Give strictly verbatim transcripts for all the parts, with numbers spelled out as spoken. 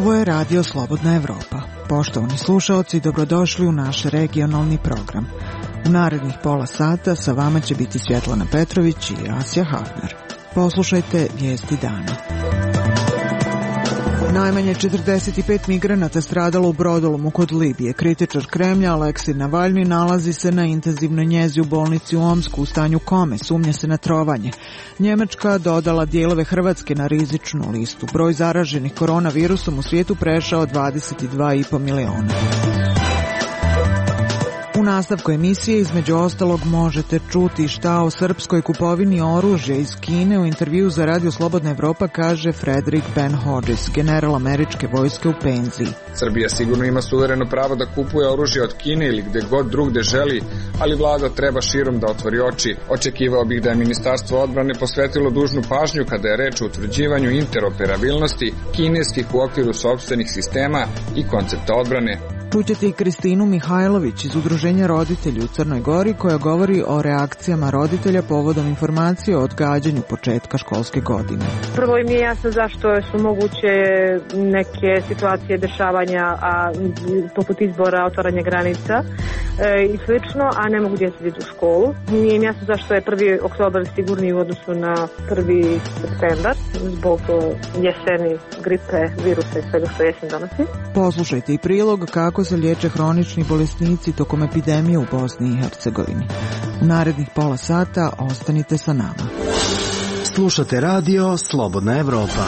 Ovo je Radio Slobodna Evropa. Poštovani slušaoci, dobrodošli u naš regionalni program. U narednih pola sata sa vama će biti Svjetlana Petrović i Asja Hafner. Poslušajte vijesti dana. Najmanje četrdeset pet migranata stradalo u brodolomu kod Libije. Kritičar Kremlja Aleksej Navalni nalazi se na intenzivnoj njezi u bolnici u Omsku u stanju kome, sumnja se na trovanje. Njemačka dodala dijelove Hrvatske na rizičnu listu. Broj zaraženih koronavirusom u svijetu prešao dvadeset dva i po miliona. U nastavku emisije između ostalog možete čuti šta o srpskoj kupovini oružja iz Kine. U intervju za Radio Slobodna Evropa kaže Frederick Ben Hodges, general američke vojske u penziji. Srbija sigurno ima suvereno pravo da kupuje oružje od Kine ili gde god drugde želi, ali vlada treba širom da otvori oči. Očekivao bih da je Ministarstvo odbrane posvetilo dužnu pažnju kada je reč o utvrđivanju interoperabilnosti kineskih u okviru sopstvenih sistema i koncepta odbrane. Čućete i Kristinu Mihajlović iz Udruženja roditelja u Crnoj Gori koja govori o reakcijama roditelja povodom informacije o odgađanju početka školske godine. Prvo im je jasno zašto su moguće neke situacije dešavanja, a poput izbora, otvaranja granica e, i slično, a ne mogu djeca ići u školu. Nije im jasno zašto je prvi oktobar sigurniji u odnosu na prvi septembar zbog jeseni, gripe, virusa i svega što jesen donosi. Poslušajte i prilog kako se liječe hronični bolesnici tokom epidemije u Bosni i Hercegovini. U narednih pola sata ostanite sa nama. Slušate Radio Slobodna Evropa.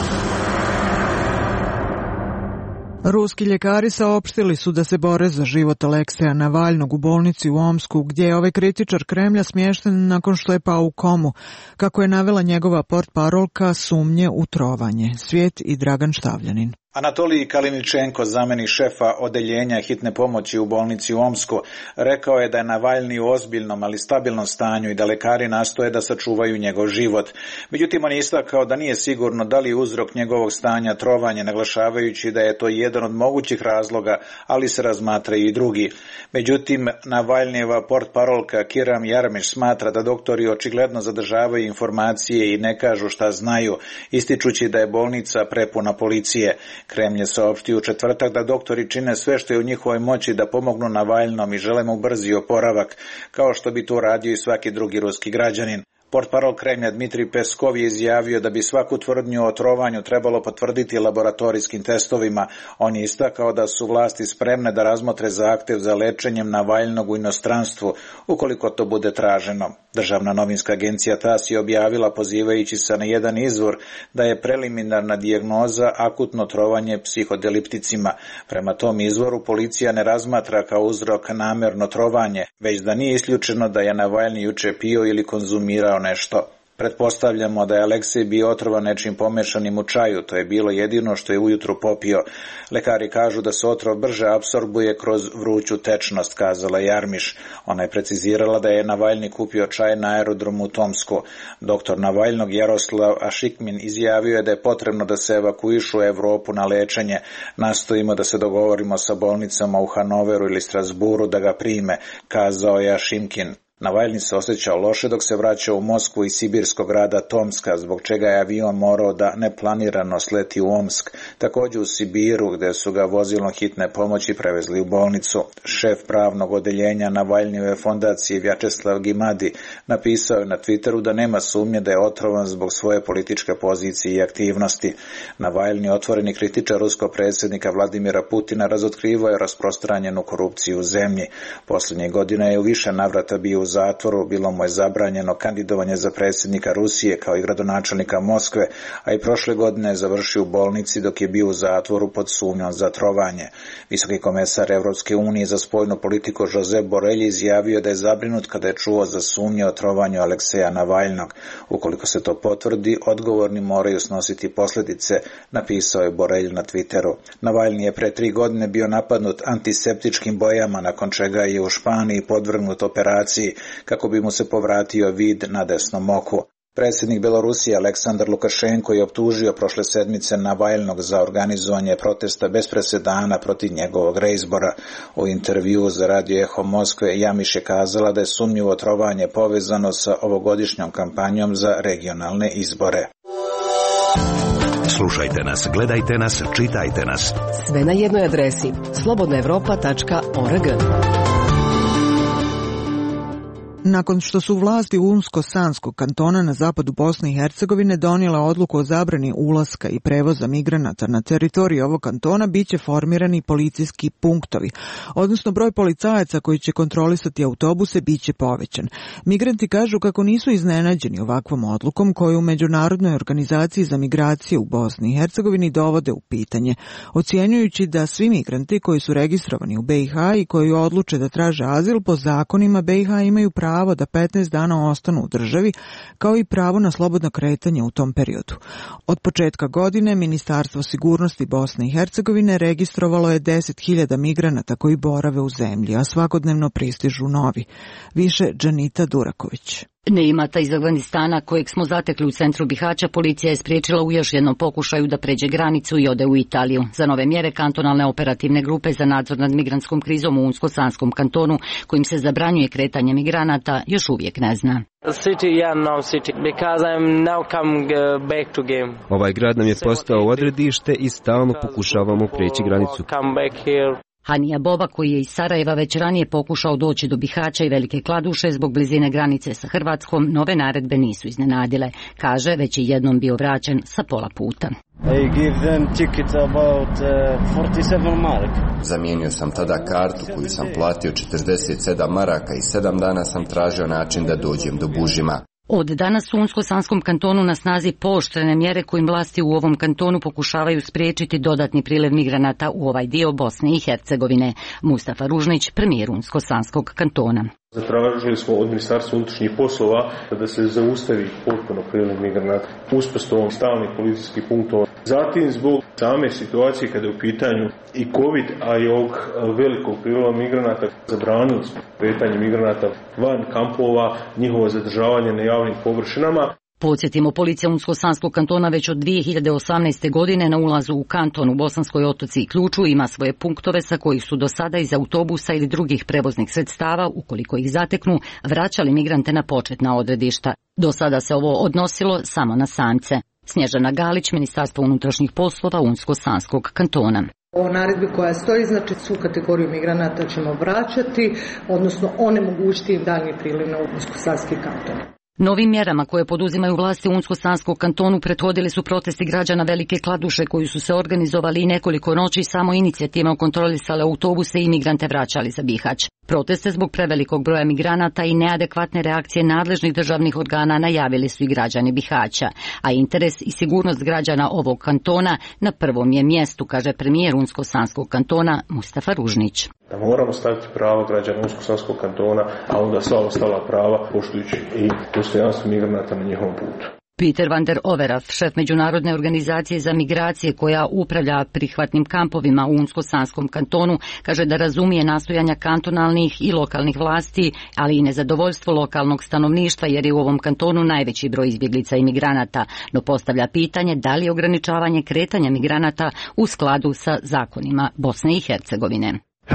Ruski ljekari saopštili su da se bore za život Alekseja Navalnog u bolnici u Omsku, gdje je ovaj kritičar Kremlja smješten nakon što je pao u komu. Kako je navela njegova portparolka, sumnje u trovanje. Svijet i Dragan Štavljanin. Anatolij Kaliničenko, zamjenik šefa odeljenja hitne pomoći u bolnici u Omsku, rekao je da je Navalni u ozbiljnom, ali stabilnom stanju i da lekari nastoje da sačuvaju njegov život. Međutim, on je istakao da nije sigurno da li je uzrok njegovog stanja trovanje, naglašavajući da je to jedan od mogućih razloga, ali se razmatraju i drugi. Međutim, Navalnijeva portparolka Kiram Jarmiš smatra da doktori očigledno zadržavaju informacije i ne kažu šta znaju, ističući da je bolnica prepuna policije. Kremlj je saopštio u četvrtak da doktori čine sve što je u njihovoj moći da pomognu Navalnom i žele mu brzi oporavak, kao što bi to radio i svaki drugi ruski građanin. Portparol Kremlja Dmitrij Peskov je izjavio da bi svaku tvrdnju o trovanju trebalo potvrditi laboratorijskim testovima. On je istakao da su vlasti spremne da razmotre zahtjev za lečenjem Navalnog u inostranstvu, ukoliko to bude traženo. Državna novinska agencija TASS je objavila, pozivajući se na jedan izvor, da je preliminarna dijagnoza akutno trovanje psihodelipticima. Prema tom izvoru policija ne razmatra kao uzrok namjerno trovanje, već da nije isključeno da je Navalni juče pio ili konzumirao nešto. Pretpostavljamo da je Aleksej bio otrovan nečim pomešanim u čaju, to je bilo jedino što je ujutru popio. Lekari kažu da se otrov brže apsorbuje kroz vruću tečnost, kazala Jarmiš. Ona je precizirala da je Navalni kupio čaj na aerodromu u Tomsku. Doktor Navalnog Jaroslav Ašikmin izjavio je da je potrebno da se evakuišu u Evropu na lečenje. Nastojimo da se dogovorimo sa bolnicama u Hanoveru ili Strasburu da ga prime, kazao je Ašimkin. Navalni se osjećao loše dok se vraćao u Moskvu iz sibirskog grada Tomska, zbog čega je avion morao da neplanirano sleti u Omsk, također u Sibiru gdje su ga vozilom hitne pomoći prevezli u bolnicu. Šef pravnog odeljenja Navalnijeve fondacije Vjačeslav Gimadi napisao je na Twitteru da nema sumnje da je otrovan zbog svoje političke pozicije i aktivnosti. Navalni, otvoreni kritičar ruskog predsjednika Vladimira Putina, razotkrivao je rasprostranjenu korupciju u zemlji. Posljednjih godina je u više navrata bio u zatvoru, bilo mu je zabranjeno kandidovanje za predsjednika Rusije kao i gradonačelnika Moskve, a i prošle godine je završio u bolnici dok je bio u zatvoru pod sumnjom za trovanje. Visoki komesar Evropske unije za spoljnu politiku Josep Borrell izjavio da je zabrinut kada je čuo za sumnje o trovanju Alekseja Navalnog. Ukoliko se to potvrdi, odgovorni moraju snositi posljedice, napisao je Borrell na Twitteru. Navalni je pre tri godine bio napadnut antiseptičkim bojama, nakon čega je u Španiji podvrgnut operaciji kako bi mu se povratio vid na desnom oku. Predsjednik Belorusije Aleksandar Lukašenko je optužio prošle sedmice Navalnog za organizovanje protesta bez presedana protiv njegovog reizbora. U intervjuu za Radio Eho Moskve Jamiš je kazala da je sumnjivo trovanje povezano sa ovogodišnjom kampanjom za regionalne izbore. Slušajte nas, gledajte nas, čitajte nas. Sve na jednoj adresi slobodna evropa tačka org. Nakon što su vlasti Unsko-Sanskog kantona na zapadu Bosne i Hercegovine donijela odluku o zabrani ulaska i prevoza migranata na teritoriji ovog kantona, biće formirani policijski punktovi, odnosno broj policajaca koji će kontrolisati autobuse biće povećan. Migranti kažu kako nisu iznenađeni ovakvom odlukom koju u Međunarodnoj organizaciji za migracije u Bosni i Hercegovini dovode u pitanje, ocjenjujući da svi migranti koji su registrovani u B i H i koji odluče da traže azil po zakonima B i H imaju pravo pravo da petnaest dana ostanu u državi, kao i pravo na slobodno kretanje u tom periodu. Od početka godine Ministarstvo sigurnosti Bosne i Hercegovine registrovalo je deset hiljada migranata koji borave u zemlji, a svakodnevno pristižu novi. Više Džanita Duraković. Neimata iz Afganistana, kojeg smo zatekli u centru Bihaća, policija je spriječila u još jednom pokušaju da pređe granicu i ode u Italiju. Za nove mjere kantonalne operativne grupe za nadzor nad migrantskom krizom u Unsko-Sanskom kantonu, kojim se zabranjuje kretanje migranata, još uvijek ne zna. Ovaj grad nam je postao odredište i stalno pokušavamo preći granicu. Hanija Boba, koji je iz Sarajeva već ranije pokušao doći do Bihaća i Velike Kladuše zbog blizine granice sa Hrvatskom, nove naredbe nisu iznenadile. Kaže, već je jednom bio vraćen sa pola puta. Zamijenio sam tada kartu koju sam platio četrdeset sedam maraka i sedam dana sam tražio način da dođem do Bužima. Od danas u Unsko-Sanskom kantonu na snazi pooštrene mjere kojim vlasti u ovom kantonu pokušavaju spriječiti dodatni priliv migranata u ovaj dio Bosne i Hercegovine. Mustafa Ružnić, premijer Unsko-Sanskog kantona. Zatražili smo od Ministarstva unutrašnjih poslova da se zaustavi potpuno priliv migranata uspostavom stalnih policijskih punktova. Zatim zbog same situacije kada je u pitanju i COVID, a i ovog velikog priliva migranata, zabranili smo kretanje migranata van kampova, njihovo zadržavanje na javnim površinama. Podsjetimo, policija Unsko-Sanskog kantona već od dvije hiljade osamnaeste. godine na ulazu u kanton u Bosanskoj Otoci i Ključu ima svoje punktove sa kojih su do sada iz autobusa ili drugih prevoznih sredstava, ukoliko ih zateknu, vraćali migrante na početna odredišta. Do sada se ovo odnosilo samo na samce. Snježana Galić, Ministarstvo unutrašnjih poslova Unsko-Sanskog kantona. O naredbi koja stoji, znači svu kategoriju migranata ćemo vraćati, odnosno onemogućiti im daljnji priliv na Unsko-Sanski kanton. Novim mjerama koje poduzimaju vlasti u Unsko-Sanskom kantonu prethodili su protesti građana Velike Kladuše koji su se organizovali i nekoliko noći samo inicijativno kontrolisale autobuse i migrante vraćali za Bihać. Proteste zbog prevelikog broja migranata i neadekvatne reakcije nadležnih državnih organa najavili su i građani Bihaća, a interes i sigurnost građana ovog kantona na prvom je mjestu, kaže premijer Unsko-Sanskog kantona Mustafa Ružnić. Da moramo staviti prava građana Unsko-Sanskog kantona, a onda sva ostala prava poštujući i dostojanstvo migranata na njihovom putu. Peter van der Overaf, šef Međunarodne organizacije za migracije koja upravlja prihvatnim kampovima u Unsko-Sanskom kantonu, kaže da razumije nastojanja kantonalnih i lokalnih vlasti, ali i nezadovoljstvo lokalnog stanovništva jer je u ovom kantonu najveći broj izbjeglica i migranata, no postavlja pitanje da li je ograničavanje kretanja migranata u skladu sa zakonima Bosne i Hercegovine.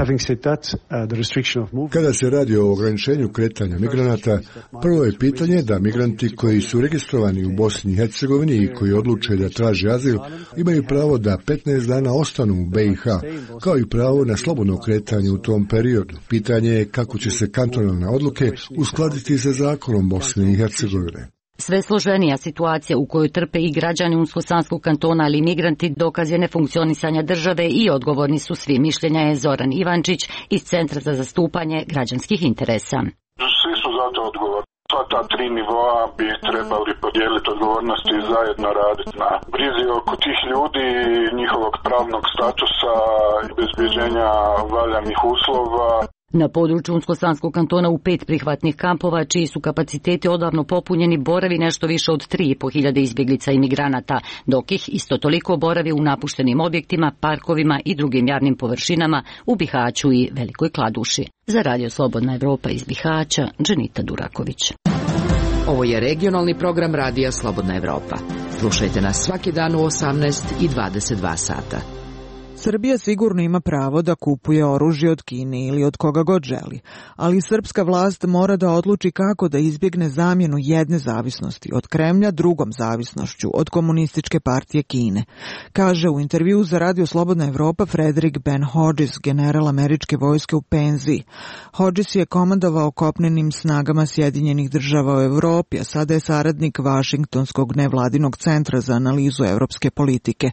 Kada se radi o ograničenju kretanja migranata, prvo je pitanje da migranti koji su registrovani u Bosni i Hercegovini i koji odluče da traže azil imaju pravo da petnaest dana ostanu u B i H, kao i pravo na slobodno kretanje u tom periodu. Pitanje je kako će se kantonalne odluke uskladiti sa zakonom Bosne i Hercegovine. Sve složenija situacija u kojoj trpe i građani Unsko-Sanskog kantona, ali i migranti, dokaz je nefunkcionisanja države i odgovorni su svi, mišljenja je Zoran Ivančić iz Centra za zastupanje građanskih interesa. Svi su za to odgovorni. Sva ta tri nivoa bi trebali podijeliti odgovornosti i zajedno raditi na brizi oko tih ljudi, njihovog pravnog statusa i obezbeđenja valjanih uslova. Na području Unsko-Sanskog kantona u pet prihvatnih kampova, čiji su kapaciteti odavno popunjeni, boravi nešto više od tri i po hiljade izbjeglica i migranata, dok ih isto toliko boravi u napuštenim objektima, parkovima i drugim javnim površinama u Bihaću i Velikoj Kladuši. Za Radio Slobodna Evropa iz Bihaća, Dženita Duraković. Ovo je regionalni program Radija Slobodna Evropa. Slušajte nas svaki dan u osamnaest i dvadeset dva sata. Srbija sigurno ima pravo da kupuje oružje od Kine ili od koga god želi, ali srpska vlast mora da odluči kako da izbjegne zamjenu jedne zavisnosti od Kremlja drugom zavisnošću od komunističke partije Kine, kaže u intervju za Radio Slobodna Evropa Frederick Ben Hodges, general američke vojske u penziji. Hodges je komandovao kopnenim snagama Sjedinjenih država u Evropi, a sada je saradnik Vašingtonskog nevladinog centra za analizu evropske politike.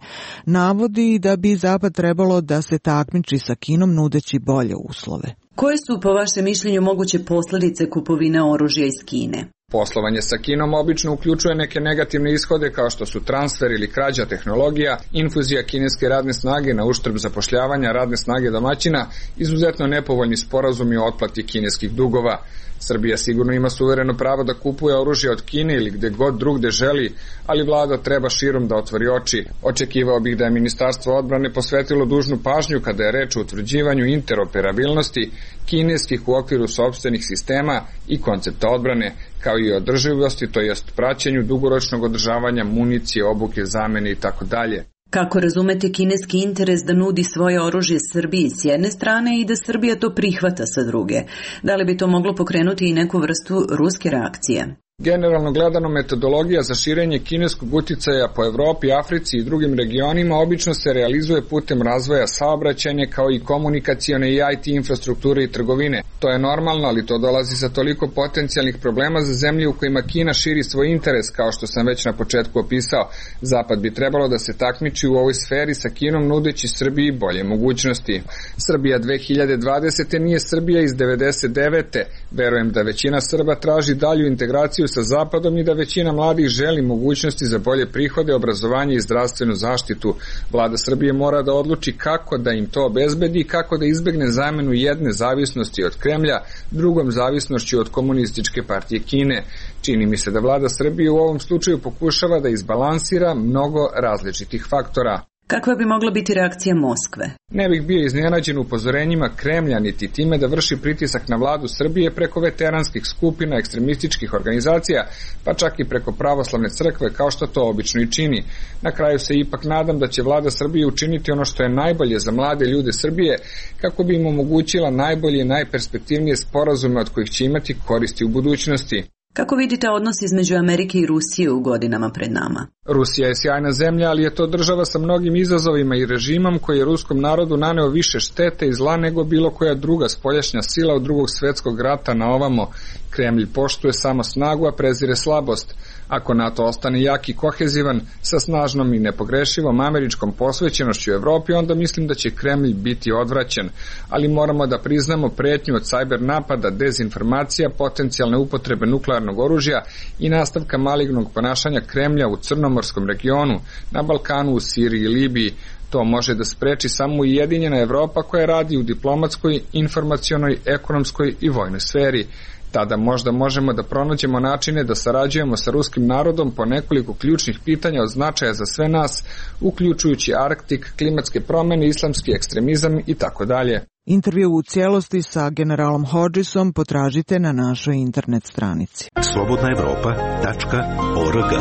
Navodi da bi Zapad trebalo da se takmiči sa Kinom nudeći bolje uslove. Koje su po vašem mišljenju moguće posljedice kupovine oružja iz Kine? Poslovanje sa Kinom obično uključuje neke negativne ishode kao što su transfer ili krađa tehnologija, infuzija kineske radne snage na uštrb zapošljavanja radne snage domaćina, izuzetno nepovoljni sporazumi o otplati kineskih dugova. Srbija sigurno ima suvereno pravo da kupuje oružje od Kine ili gde god drugde želi, ali vlada treba širom da otvori oči. Očekivao bih da je Ministarstvo odbrane posvetilo dužnu pažnju kada je reč o utvrđivanju interoperabilnosti kineskih u okviru sopstvenih sistema i koncepta odbrane, kao i održivosti, to jest praćenju dugoročnog održavanja municije, obuke, zamene i tako dalje. Kako razumete kineski interes da nudi svoje oružje Srbiji s jedne strane i da Srbija to prihvata sa druge? Da li bi to moglo pokrenuti i neku vrstu ruske reakcije? Generalno gledano, metodologija za širenje kineskog uticaja po Evropi, Africi i drugim regionima obično se realizuje putem razvoja saobraćajne kao i komunikacione i I T infrastrukture i trgovine. To je normalno, ali to dolazi sa toliko potencijalnih problema za zemlje u kojima Kina širi svoj interes, kao što sam već na početku opisao. Zapad bi trebalo da se takmiči u ovoj sferi sa Kinom nudeći Srbiji bolje mogućnosti. Srbija dve hiljade dvadesete nije Srbija iz devedeset devete. Verujem da većina Srba traži dalju integraciju sa Zapadom i da većina mladih želi mogućnosti za bolje prihode, obrazovanje i zdravstvenu zaštitu. Vlada Srbije mora da odluči kako da im to obezbedi i kako da izbegne zamenu jedne zavisnosti od Kremlja drugom zavisnošću od komunističke partije Kine. Čini mi se da vlada Srbije u ovom slučaju pokušava da izbalansira mnogo različitih faktora. Kakva bi mogla biti reakcija Moskve? Ne bih bio iznenađen upozorenjima Kremlja niti time da vrši pritisak na vladu Srbije preko veteranskih skupina, ekstremističkih organizacija, pa čak i preko pravoslavne crkve, kao što to obično i čini. Na kraju se ipak nadam da će vlada Srbije učiniti ono što je najbolje za mlade ljude Srbije, kako bi im omogućila najbolje i najperspektivnije sporazume od kojih će imati koristi u budućnosti. Kako vidite odnos između Amerike i Rusije u godinama pred nama? Rusija je sjajna zemlja, ali je to država sa mnogim izazovima i režimom koji je ruskom narodu naneo više štete i zla nego bilo koja druga spoljašnja sila od drugog svjetskog rata na ovamo. Kremlj poštuje samo snagu, a prezire slabost. Ako NATO ostane jak i kohezivan, sa snažnom i nepogrešivom američkom posvećenošću u Evropi, onda mislim da će Kremlj biti odvraćen. Ali moramo da priznamo pretnju od sajber napada, dezinformacija, potencijalne upotrebe nuklearnog oružja i nastavka malignog ponašanja Kremlja u Crnomorskom regionu, na Balkanu, u Siriji i Libiji. To može da spreči samo ujedinjena Evropa koja radi u diplomatskoj, informacionoj, ekonomskoj i vojnoj sferi. Tada možda možemo da pronađemo načine da sarađujemo sa ruskim narodom po nekoliko ključnih pitanja od značaja za sve nas, uključujući Arktik, klimatske promjene, islamski ekstremizam i tako dalje. Intervju u cijelosti sa generalom Hodgesom potražite na našoj internet stranici. slobodna evropa tačka org.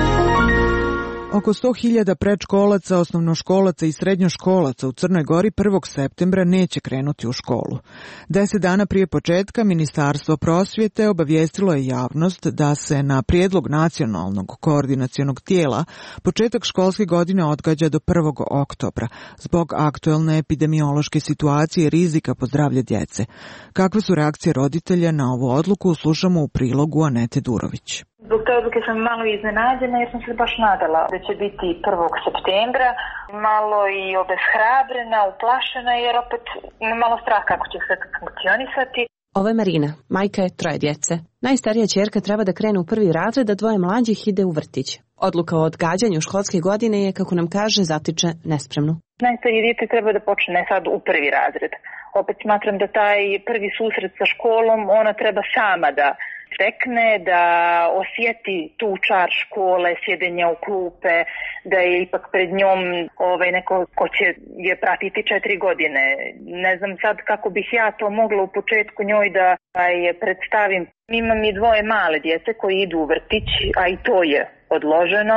Oko sto hiljada predškolaca, osnovnoškolaca i srednjoškolaca u Crnoj Gori prvog septembra neće krenuti u školu. Deset dana prije početka Ministarstvo prosvjete obavijestilo je javnost da se na prijedlog nacionalnog koordinacionog tijela početak školske godine odgađa do prvog oktobra zbog aktuelne epidemiološke situacije i rizika po zdravlje djece. Kakve su reakcije roditelja na ovu odluku, slušamo u prilogu Anete Durović. Zbog te odluke sam malo iznenađena jer sam se baš nadala da će biti prvog septembra, malo i obeshrabrena, uplašena jer opet malo strah kako će sve funkcionisati. Ovo je Marina, majka je troje djece. Najstarija ćerka treba da krene u prvi razred, a dvoje mlađih ide u vrtić. Odluka o odgađanju školske godine je, kako nam kaže, zatiče nespremnu. Najstarije dijete treba da počne sad u prvi razred. Opet smatram da taj prvi susret sa školom ona treba sama da stekne, da osjeti tu čar škole, sjedenja u klupe, da je ipak pred njom ovaj, neko ko će je pratiti četiri godine. Ne znam sad kako bih ja to mogla u početku njoj da je predstavim. Imam i dvoje male djece koji idu u vrtić, a i to je odloženo.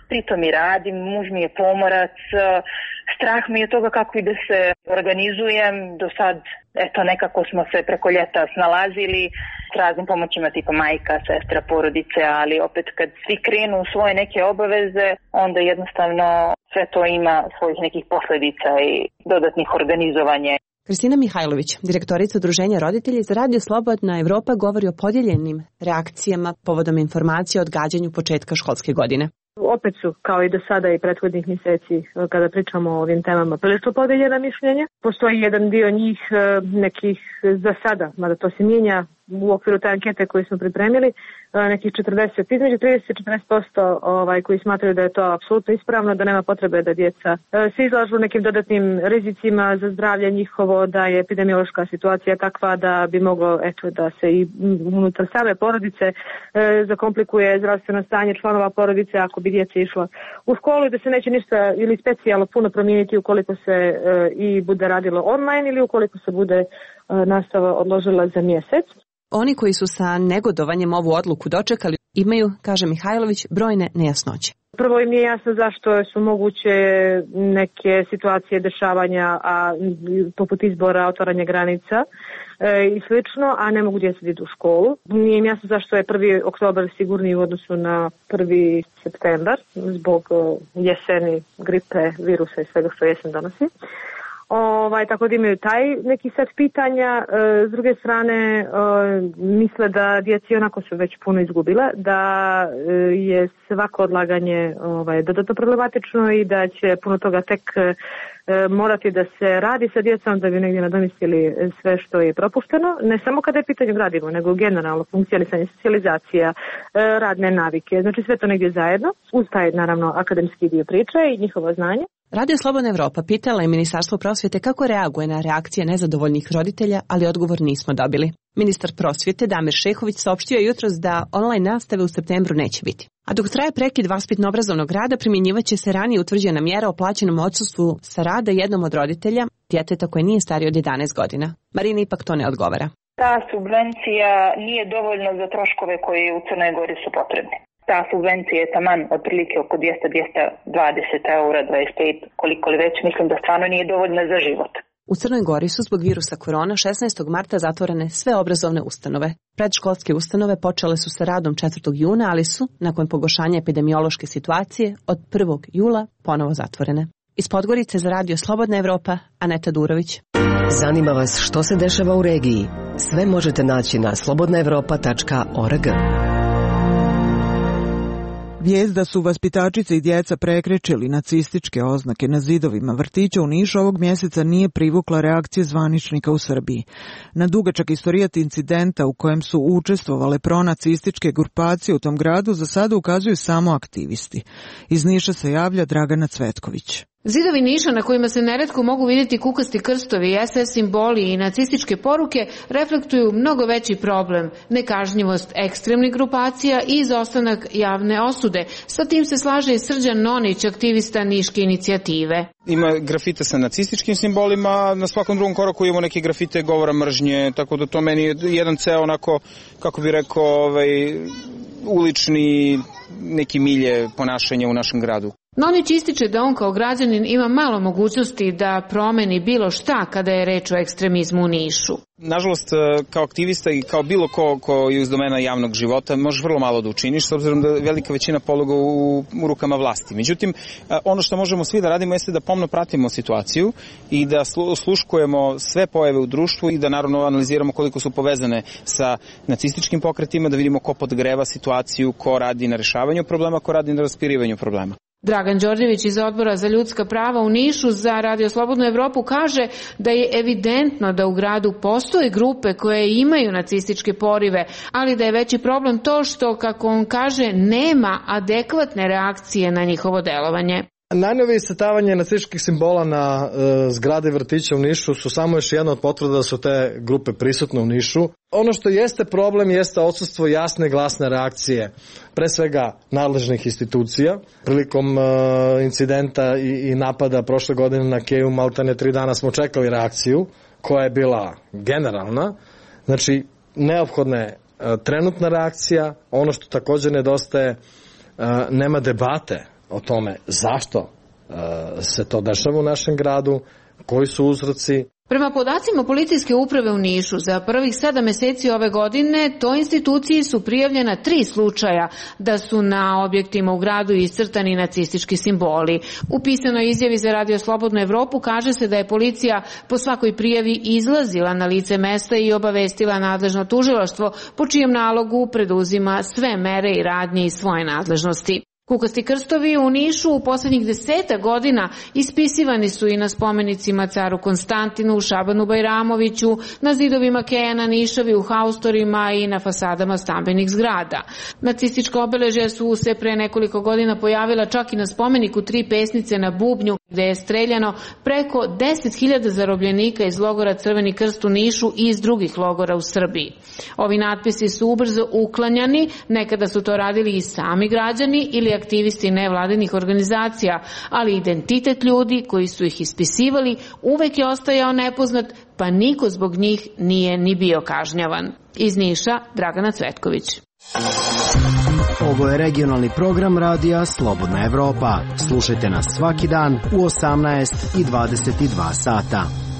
pritom i radim, muž mi je pomorac, strah mi je toga kako i da se organizujem, do sad eto nekako smo se preko ljeta snalazili s raznim pomoćima tipa majka, sestra, porodice, ali opet kad svi krenu u svoje neke obaveze, onda jednostavno sve to ima svojih nekih posledica i dodatnih organizovanja. Kristina Mihajlović, direktorica Udruženja roditelji za Radio Slobodna Evropa, govori o podijeljenim reakcijama povodom informacija o odgađanju početka školske godine. Opet su, kao i do sada i prethodnih mjeseci, kada pričamo o ovim temama, prilično podeljena mišljenja. Postoji jedan dio njih nekih za sada, mada to se mijenja u okviru te ankete koju smo pripremili, nekih četrdeset, između trideset i četrdeset posto ovaj, koji smatraju da je to apsolutno ispravno, da nema potrebe da djeca se izlažu nekim dodatnim rizicima za zdravlje njihovo, da je epidemiološka situacija takva da bi moglo eto, da se i unutar same porodice e, zakomplikuje zdravstveno stanje članova porodice ako bi djeca išla u školu i da se neće ništa ili specijalno puno promijeniti ukoliko se e, i bude radilo online ili ukoliko se bude e, nastava odložila za mjesec. Oni koji su sa negodovanjem ovu odluku dočekali imaju, kaže Mihajlović, brojne nejasnoće. Prvo im nije jasno zašto su moguće neke situacije dešavanja, a poput izbora, otvaranja granica e, i slično, a ne mogu djeca ići u školu. Nije im jasno zašto je prvi oktobar sigurniji u odnosu na prvi septembar zbog jeseni, gripe, virusa i svega što jesen donosi. Ovaj, tako da imaju taj neki set pitanja. E, s druge strane, e, misle da djeci onako su već puno izgubile, da e, je svako odlaganje ovaj, dodatno problematično i da će puno toga tek e, morati da se radi sa djecom da bi negdje nadomistili sve što je propušteno. Ne samo kada je pitanje gradivo, nego generalno funkcionisanje, socijalizacija, e, radne navike. Znači sve to negdje zajedno, uz taj naravno akademski dio priče i njihovo znanje. Radio Slobodna Evropa pitala je Ministarstvo prosvjete kako reaguje na reakcije nezadovoljnih roditelja, ali odgovor nismo dobili. Ministar prosvjete Damir Šehović saopštio je jutros da online nastave u septembru neće biti. A dok traje prekid vaspitno-obrazovnog rada, primjenjivaće se ranije utvrđena mjera o plaćenom odsustvu sa rada jednom od roditelja, djeteta koje nije starije od jedanaest godina. Marina ipak to ne odgovara. Ta subvencija nije dovoljna za troškove koji u Crnoj Gori su potrebni. Ta subvencija je taman otprilike oko dvjesto do dvjesto dvadeset eura, dvadeset pet, koliko li već, mislim da stvarno nije dovoljna za život. U Crnoj Gori su zbog virusa korona šesnaestog marta zatvorene sve obrazovne ustanove. Predškolske ustanove počele su sa radom četvrtog juna, ali su, nakon pogoršanja epidemiološke situacije, od prvog jula ponovo zatvorene. Iz Podgorice za Radio Slobodna Evropa, Aneta Durović. Zanima vas što se dešava u regiji? Sve možete naći na slobodna evropa tačka org. Vijest da su vaspitačice i djeca prekrečili nacističke oznake na zidovima vrtića u Nišu ovog mjeseca nije privukla reakcije zvaničnika u Srbiji. Na dugačak istorijat incidenta u kojem su učestvovale pronacističke grupacije u tom gradu za sada ukazuju samo aktivisti. Iz Niša se javlja Dragana Cvetković. Zidovi Niša na kojima se neretko mogu vidjeti kukasti krstovi, es es simboli i nacističke poruke reflektuju mnogo veći problem, nekažnjivost ekstremnih grupacija i izostanak javne osude. Sa tim se slaže i Srđan Nonić, aktivista Niške inicijative. Ima grafite sa nacističkim simbolima, na svakom drugom koraku imamo neke grafite govora mržnje, tako da to meni je jedan ceo onako, kako bi rekao, ovaj, ulični neki milje ponašanja u našem gradu. Nonić ističe da on kao građanin ima malo mogućnosti da promeni bilo šta kada je reč o ekstremizmu u Nišu. Nažalost, kao aktivista i kao bilo ko, ko je iz domena javnog života, možeš vrlo malo da učiniš, s obzirom da velika većina pologa u, u rukama vlasti. Međutim, ono što možemo svi da radimo jeste da pomno pratimo situaciju i da sluškujemo sve pojave u društvu i da naravno analiziramo koliko su povezane sa nacističkim pokretima, da vidimo ko podgreva situaciju, ko radi na rešavanju problema, ko radi na raspirivanju problema. Dragan Đorđević iz Odbora za ljudska prava u Nišu za Radio Slobodnu Evropu kaže da je evidentno da u gradu postoje grupe koje imaju nacističke porive, ali da je veći problem to što, kako on kaže, nema adekvatne reakcije na njihovo delovanje. Najnovije iscrtavanje nacističkih simbola na e, zgrade vrtića u Nišu su samo još jedna od potvrda da su te grupe prisutne u Nišu. Ono što jeste problem jeste odsustvo jasne glasne reakcije, pre svega nadležnih institucija. Prilikom e, incidenta i, i napada prošle godine na Keju, maltene tri dana smo čekali reakciju koja je bila generalna. Znači, neophodna je e, trenutna reakcija. Ono što također nedostaje, e, nema debate o tome zašto uh, se to dešava u našem gradu, koji su uzroci. Prema podacima policijske uprave u Nišu, za prvih sedam meseci ove godine toj instituciji su prijavljena tri slučaja da su na objektima u gradu iscrtani nacistički simboli. U pisanoj izjavi za Radio Slobodnu Evropu kaže se da je policija po svakoj prijavi izlazila na lice mesta i obavestila nadležno tužilaštvo, po čijem nalogu preduzima sve mere i radnje iz svoje nadležnosti. Kukasti krstovi u Nišu u posljednjih deseta godina ispisivani su i na spomenicima caru Konstantinu, Šabanu Bajramoviću, na zidovima Kejana Nišavi, u haustorima i na fasadama stambenih zgrada. Nacistička obeležja su se pre nekoliko godina pojavila čak i na spomeniku Tri pesnice na bubnju, gde je streljano preko deset hiljada zarobljenika iz logora Crveni krst u Nišu i iz drugih logora u Srbiji. Ovi natpisi su ubrzo uklanjani, nekada su to radili i sami građani ili aktivisti nevladinih organizacija, ali identitet ljudi koji su ih ispisivali uvek je ostajao nepoznat, pa niko zbog njih nije ni bio kažnjavan. Iz Niša, Dragana Cvetković. Ovo je regionalni program radija Slobodna Evropa. Slušajte nas svaki dan u osamnaest i dvadeset dva sata.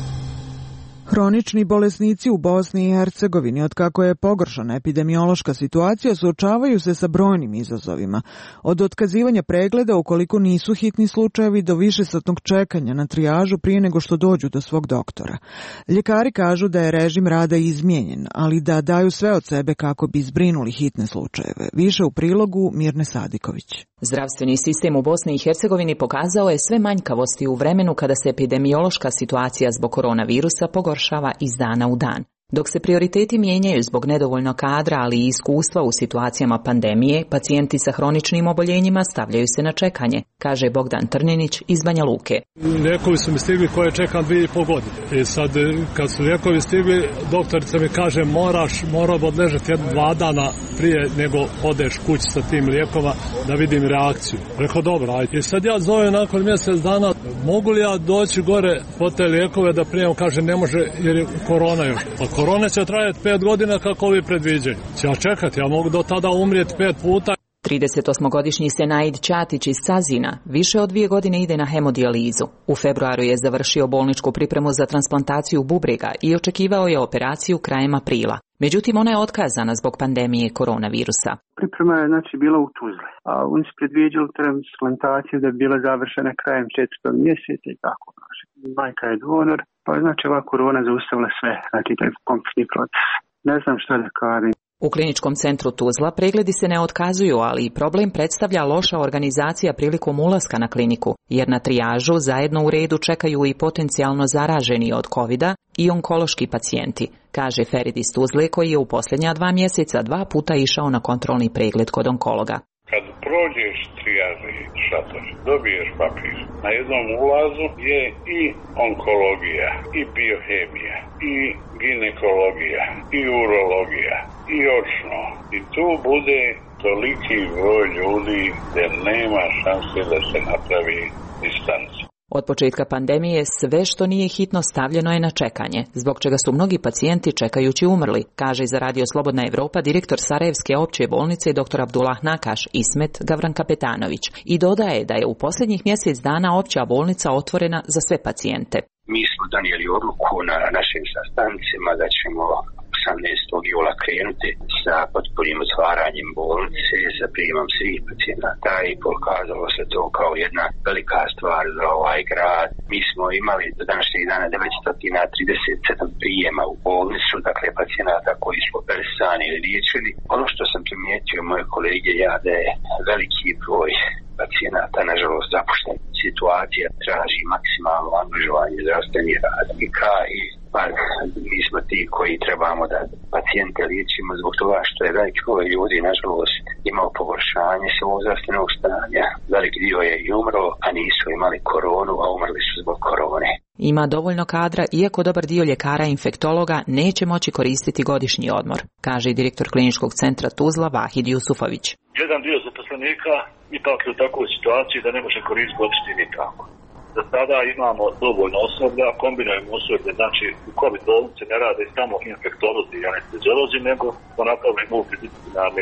Hronični bolesnici u Bosni i Hercegovini, otkako je pogoršana epidemiološka situacija, suočavaju se sa brojnim izazovima. Od otkazivanja pregleda ukoliko nisu hitni slučajevi do višesatnog čekanja na trijažu prije nego što dođu do svog doktora. Ljekari kažu da je režim rada izmijenjen, ali da daju sve od sebe kako bi zbrinuli hitne slučajeve. Više u prilogu Mirne Sadiković. Zdravstveni sistem u Bosni i Hercegovini pokazao je sve manjkavosti u vremenu kada se epidemiološka situacija zbog koronavirusa pogoršava iz dana u dan. Dok se prioriteti mijenjaju zbog nedovoljno kadra, ali i iskustva u situacijama pandemije, pacijenti sa hroničnim oboljenjima stavljaju se na čekanje, kaže Bogdan Trninić iz Banja Luke. Lijekovi su mi stigli koje čekam dvije i pol godine. I sad kad su lijekovi stigli, doktorica mi kaže moraš, moram odležati jedno dva dana prije nego odeš kući sa tim lijekova da vidim reakciju. Rekao dobro, ajde. I sad ja zovem nakon mjesec dana, mogu li ja doći gore po te lijekove da primam, kaže ne može jer je korona još. Pa korona će trajati pet godina kako ovi predviđaju. Će ja čekati, ja mogu do tada umrijeti pet puta. tridesetosmogodišnji Senaid Ćatić iz Cazina više od dvije godine ide na hemodijalizu. U februaru je završio bolničku pripremu za transplantaciju bubrega i očekivao je operaciju krajem aprila. Međutim, ona je otkazana zbog pandemije koronavirusa. Priprema je znači bila u Tuzli, a oni su predviđali transplantaciju da bi bila završena krajem četvrtog mjeseca i tako. Majka je donor, pa znači ova korona zaustavila sve, znači taj kompletni proces. Ne znam što da kažem. U kliničkom centru Tuzla pregledi se ne otkazuju, ali i problem predstavlja loša organizacija prilikom ulaska na kliniku, jer na trijažu zajedno u redu čekaju i potencijalno zaraženi od kovida i onkološki pacijenti, kaže Ferid iz Tuzle koji je u posljednja dva mjeseca dva puta išao na kontrolni pregled kod onkologa. Kad prođeš trijaži šator, dobiješ papir. Na jednom ulazu je i onkologija, i biohemija, i ginekologija, i urologija, i očno. I tu bude toliki broj ljudi da nema šanse da se napravi distanca. Od početka pandemije sve što nije hitno stavljeno je na čekanje, zbog čega su mnogi pacijenti čekajući umrli, kaže za Radio Slobodna Evropa direktor Sarajevske opće bolnice dr. Abdullah Nakaš Ismet Gavran Kapetanović i dodaje da je u posljednjih mjesec dana opća bolnica otvorena za sve pacijente. Mi smo donijeli odluku na našim sastancima da ćemo osamnaestog jula krenuti sa potpunim otvaranjem bolnice, sa prijemom svih pacijenata i pokazalo se to kao jedna velika stvar za ovaj grad. Mi smo imali do današnjeg dana devetsto trideset sedam prijema u bolnicu, dakle pacijenata koji su operisani ili liječeni. Ono što sam primijetio moje kolege ja da je veliki broj pacijenata, nažalost, zapušten. Situacija traži maksimalno angažovanje zdravstvenih radnika i pa, mi smo ti koji trebamo da pacijente liječimo zbog toga što je veliki broj ljudi, nažalost, imao pogoršanje svog zdravstvenog stanja. Veliki dio je i umro, a nisu imali koronu, a umrli su zbog korone. Ima dovoljno kadra, iako dobar dio ljekara i infektologa neće moći koristiti godišnji odmor, kaže i direktor kliničkog centra Tuzla Vahid Jusufović. Jedan dio zaposlenika ipak je u takvoj situaciji da ne može koristiti godišnji nikako. Za sada imamo dovoljno osoblja, kombinujemo osoblje, znači u COVID bolnici ne rade samo infektolozi i anesteziolozi, nego smo napravili multidisciplinarne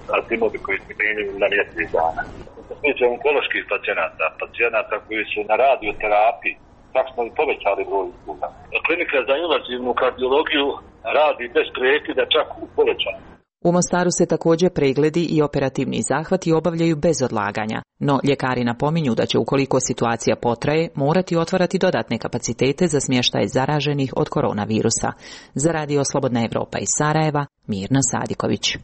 timovi koji se primaju na mjesec dana. Što se tiče onkoloških pacijenata, pacijenata koji su na radioterapiji, tako smo i povećali broj usluga. Klinika za invazivnu kardiologiju radi bez prekida, čak u povećanju. U Mostaru se također pregledi i operativni zahvati obavljaju bez odlaganja, no ljekari napominju da će, ukoliko situacija potraje, morati otvarati dodatne kapacitete za smještaj zaraženih od koronavirusa. Za Radio Slobodna Evropa iz Sarajeva, Mirna Sadiković.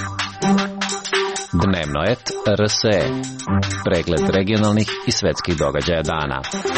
Dnevno et R S E. Pregled regionalnih i svetskih događaja dana.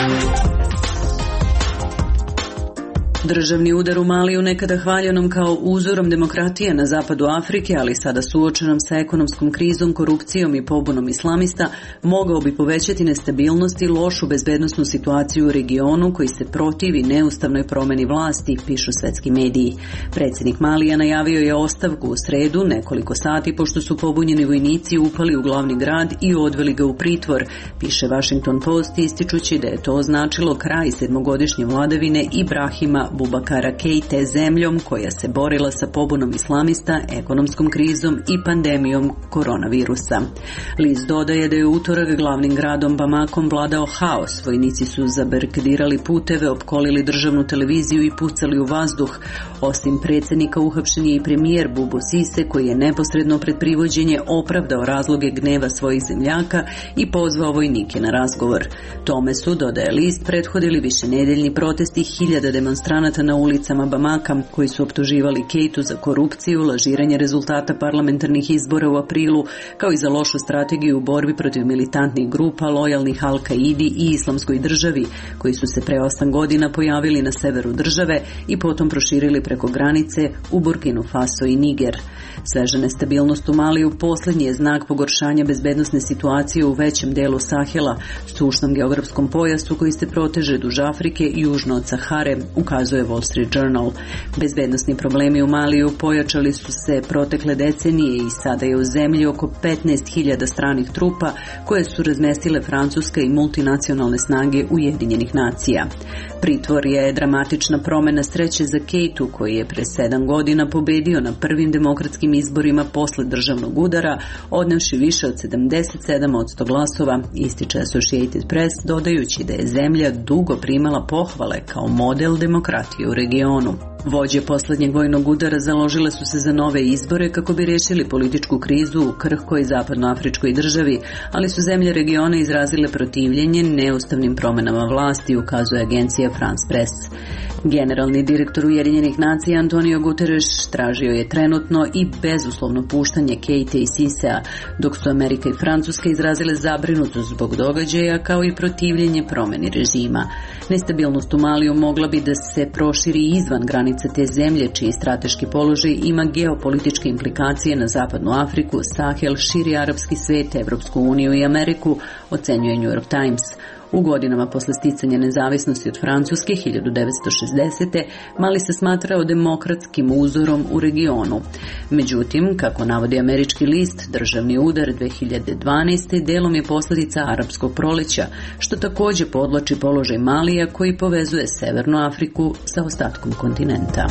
Državni udar u Maliju, nekada hvaljenom kao uzorom demokratije na zapadu Afrike, ali sada suočenom sa ekonomskom krizom, korupcijom i pobunom islamista, mogao bi povećati nestabilnost i lošu bezbednosnu situaciju u regionu koji se protivi neustavnoj promjeni vlasti, pišu svetski mediji. Predsjednik Malija najavio je ostavku u sredu, nekoliko sati pošto su pobunjeni vojnici upali u glavni grad i odveli ga u pritvor, piše Washington Post, ističući da je to označilo kraj sedmogodišnje vladavine Ibrahima Bubakara Keite zemljom koja se borila sa pobunom islamista, ekonomskom krizom i pandemijom koronavirusa. List dodaje da je utorak glavnim gradom Bamakom vladao haos. Vojnici su zabarikadirali puteve, opkolili državnu televiziju i pucali u vazduh. Osim predsjednika uhapšen je i premijer Bubo Sise koji je neposredno pred privođenje opravdao razloge gneva svojih zemljaka i pozvao vojnike na razgovor. Tome su, dodaje list, prethodili višenedeljni protesti hiljada demonstranata na ulicama Bamaka koji su optuživali Keitu za korupciju, lažiranje rezultata parlamentarnih izbora u aprilu, kao i za lošu strategiju u borbi protiv militantnih grupa lojalnih Al-Kaidi i Islamskoj državi, koji su se pre osam godina pojavili na severu države i potom proširili preko granice u Burkinu Faso i Niger. Sveža nestabilnost u Maliju posljednji je znak pogoršanja bezbednosne situacije u većem delu Sahela, sušnom geografskom pojasu koji se proteže duž Afrike južno od Sahare, ukazuje Wall Street Journal. Bezbednosni problemi u Maliju pojačali su se protekle decenije i sada je u zemlji oko petnaest hiljada stranih trupa koje su razmestile Francuska i multinacionalne snage Ujedinjenih nacija. Pritvor je dramatična promjena sreće za Keitu koji je pre sedam godina pobedio na prvim demokratskim izborima posle državnog udara, odnevši više od sedamdeset sedam posto glasova, ističe Associated Press, dodajući da je zemlja dugo primala pohvale kao model demokratije u regionu. Vođe posljednjeg vojnog udara založile su se za nove izbore kako bi rešili političku krizu u krhkoj zapadnoafričkoj državi, ali su zemlje regiona izrazile protivljenje neustavnim promjenama vlasti, ukazuje agencija France Press. Generalni direktor Ujedinjenih nacija Antonio Guterres tražio je trenutno i bezuslovno puštanje Keite i Sisea, dok su Amerika i Francuska izrazile zabrinutost zbog događaja kao i protivljenje promjeni režima. Nestabilnost u Maliju mogla bi da se proširi izvan granica te zemlje, čiji strateški položaj ima geopolitičke implikacije na zapadnu Afriku, Sahel, širi arapski svet, Evropsku uniju i Ameriku, ocenjuje New York Times. U godinama posle sticanja nezavisnosti od Francuske hiljadu devetsto šezdesete. Mali se smatrao demokratskim uzorom u regionu. Međutim, kako navodi američki list, državni udar dve hiljade dvanaeste. delom je posljedica arapskog proleća, što također podvlači položaj Malija koji povezuje Severnu Afriku sa ostatkom kontinenta.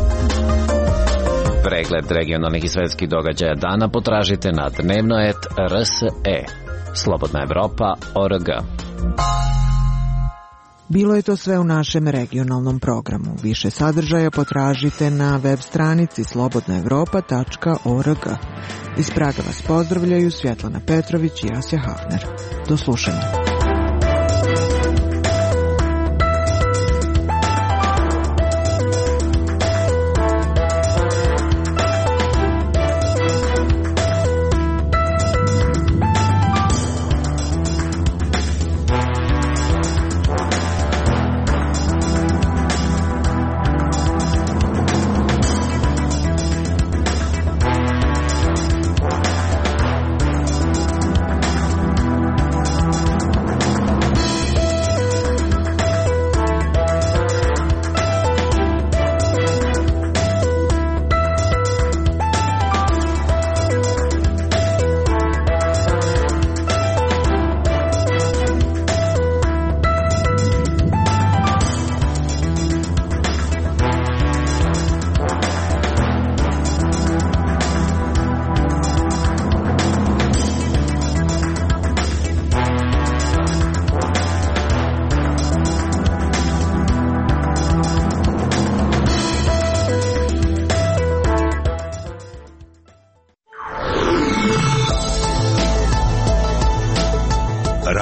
Pregled regionalnih i svetskih događaja dana potražite na dnevno et R S E. Slobodna Evropa O R G. Bilo je to sve u našem regionalnom programu. Više sadržaja potražite na web stranici slobodna evropa tačka org. Iz Praga vas pozdravljaju Svjetlana Petrović i Asja Hafner. Do slušanja.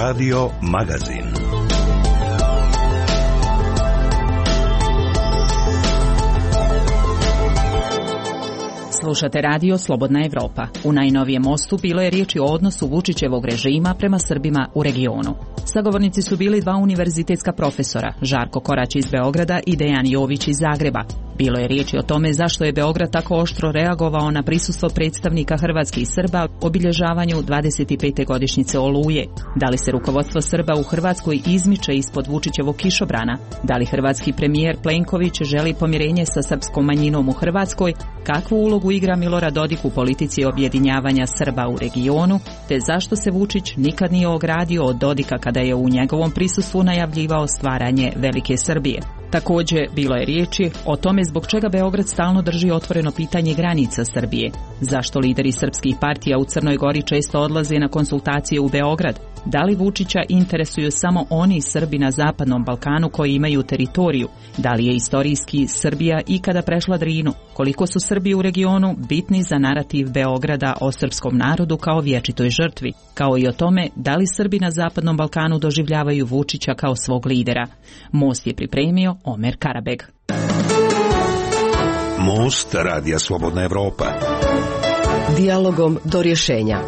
Radio Magazin. Slušate radio Slobodna Evropa. U najnovijem mostu bilo je riječi o odnosu Vučićevog režima prema Srbima u regionu. Sagovornici su bili dva univerzitetska profesora, Žarko Korać iz Beograda i Dejan Jović iz Zagreba. Bilo je riječi o tome zašto je Beograd tako oštro reagovao na prisustvo predstavnika hrvatskih Srba obilježavanju dvadeset pete godišnjice Oluje. Da li se rukovodstvo Srba u Hrvatskoj izmiče ispod Vučićevog kišobrana? Da li hrvatski premijer Plenković želi pomirenje sa srpskom manjinom u Hrvatskoj? Kakvu ulogu igra Milorad Dodik u politici objedinjavanja Srba u regionu? Te zašto se Vučić nikad nije ogradio od Dodika kada je u njegovom prisustvu najavljivao stvaranje Velike Srbije? Također, bilo je riječi o tome zbog čega Beograd stalno drži otvoreno pitanje granica Srbije. Zašto lideri srpskih partija u Crnoj Gori često odlaze na konsultacije u Beograd? Da li Vučića interesuju samo oni Srbi na Zapadnom Balkanu koji imaju teritoriju? Da li je istorijski Srbija ikada prešla Drinu? Koliko su Srbi u regionu bitni za narativ Beograda o srpskom narodu kao vječitoj žrtvi? Kao i o tome da li Srbi na Zapadnom Balkanu doživljavaju Vučića kao svog lidera? Most je pripremio Omer Karabeg. Most Radija Slobodna Evropa. Dijalogom do rješenja.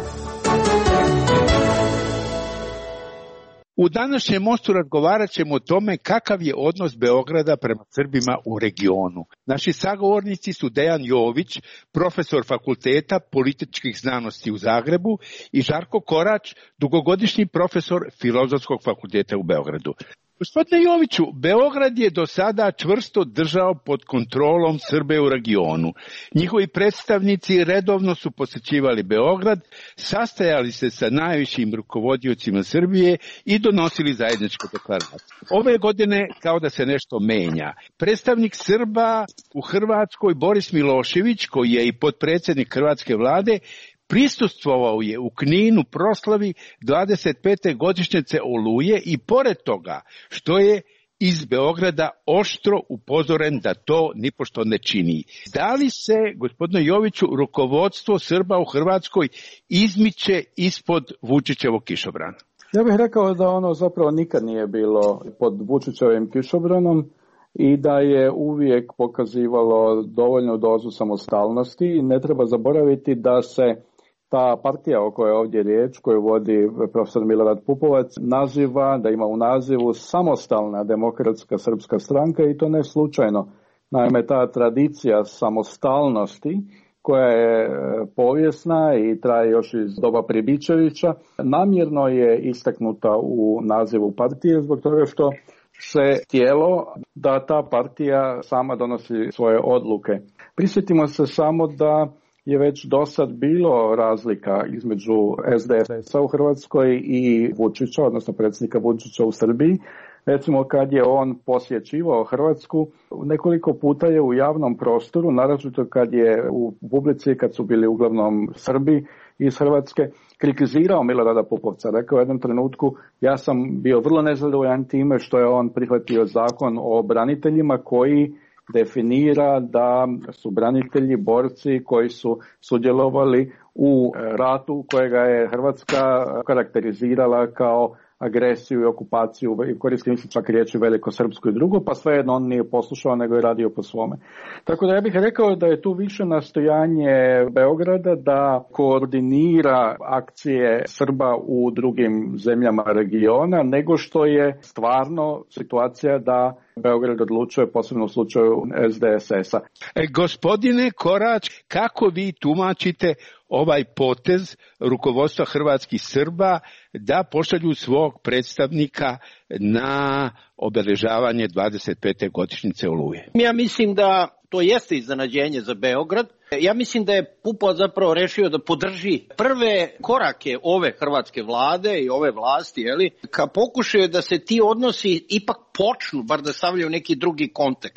U današnjem mostu razgovarat ćemo o tome kakav je odnos Beograda prema Srbima u regionu. Naši sagovornici su Dejan Jović, profesor Fakulteta političkih znanosti u Zagrebu, i Žarko Korać, dugogodišnji profesor Filozofskog fakulteta u Beogradu. Gospodine Joviću, Beograd je do sada čvrsto držao pod kontrolom Srbe u regionu. Njihovi predstavnici redovno su posjećivali Beograd, sastajali se sa najvišim rukovodiocima Srbije i donosili zajedničku deklaraciju. Ove godine kao da se nešto menja. Predstavnik Srba u Hrvatskoj Boris Milošević, koji je i potpredsjednik hrvatske vlade, prisustvovao je u Kninu proslavi dvadeset pete godišnjice Oluje i pored toga što je iz Beograda oštro upozoren da to nipošto ne čini. Da li se, gospodine Joviću, rukovodstvo Srba u Hrvatskoj izmiče ispod Vučićevog kišobrana? Ja bih rekao da ono zapravo nikad nije bilo pod Vučićevim kišobranom i da je uvijek pokazivalo dovoljnu dozu samostalnosti. Ne treba zaboraviti da se ta partija o kojoj je ovdje riječ, koju vodi profesor Milorad Pupovac, naziva, da ima u nazivu Samostalna demokratska srpska stranka, i to ne slučajno. Naime, ta tradicija samostalnosti, koja je povijesna i traje još iz doba Pribičevića, namjerno je istaknuta u nazivu partije zbog toga što se htjelo da ta partija sama donosi svoje odluke. Prisjetimo se samo da je već do sad bilo razlika između es de es a u Hrvatskoj i Vučića, odnosno predsjednika Vučića u Srbiji. Recimo, kad je on posjećivao Hrvatsku, nekoliko puta je u javnom prostoru, naročito kad je u publici, kad su bili uglavnom Srbi iz Hrvatske, kritizirao Milorada Pupovca. Rekao u jednom trenutku, ja sam bio vrlo nezadovoljan time što je on prihvatio zakon o braniteljima koji definira da su branitelji borci koji su sudjelovali u ratu kojega je Hrvatska karakterizirala kao agresiju i okupaciju, koristim se čak riječi velikosrpsku i drugo, pa svejedno on nije poslušao nego je radio po svome. Tako da ja bih rekao da je tu više nastojanje Beograda da koordinira akcije Srba u drugim zemljama regiona, nego što je stvarno situacija da Beograd odlučuje, posebno u slučaju es de es a. E, gospodine Korać, kako vi tumačite ovaj potez rukovodstva hrvatskih Srba da pošalju svog predstavnika na obeležavanje dvadeset pete godišnjice Oluje? Ja mislim da to jeste iznenađenje za Beograd. Ja mislim da je Pupovac zapravo rešio da podrži prve korake ove hrvatske vlade i ove vlasti, jeli, ka pokušaju da se ti odnosi ipak počnu, bar da stavljaju neki drugi kontekst.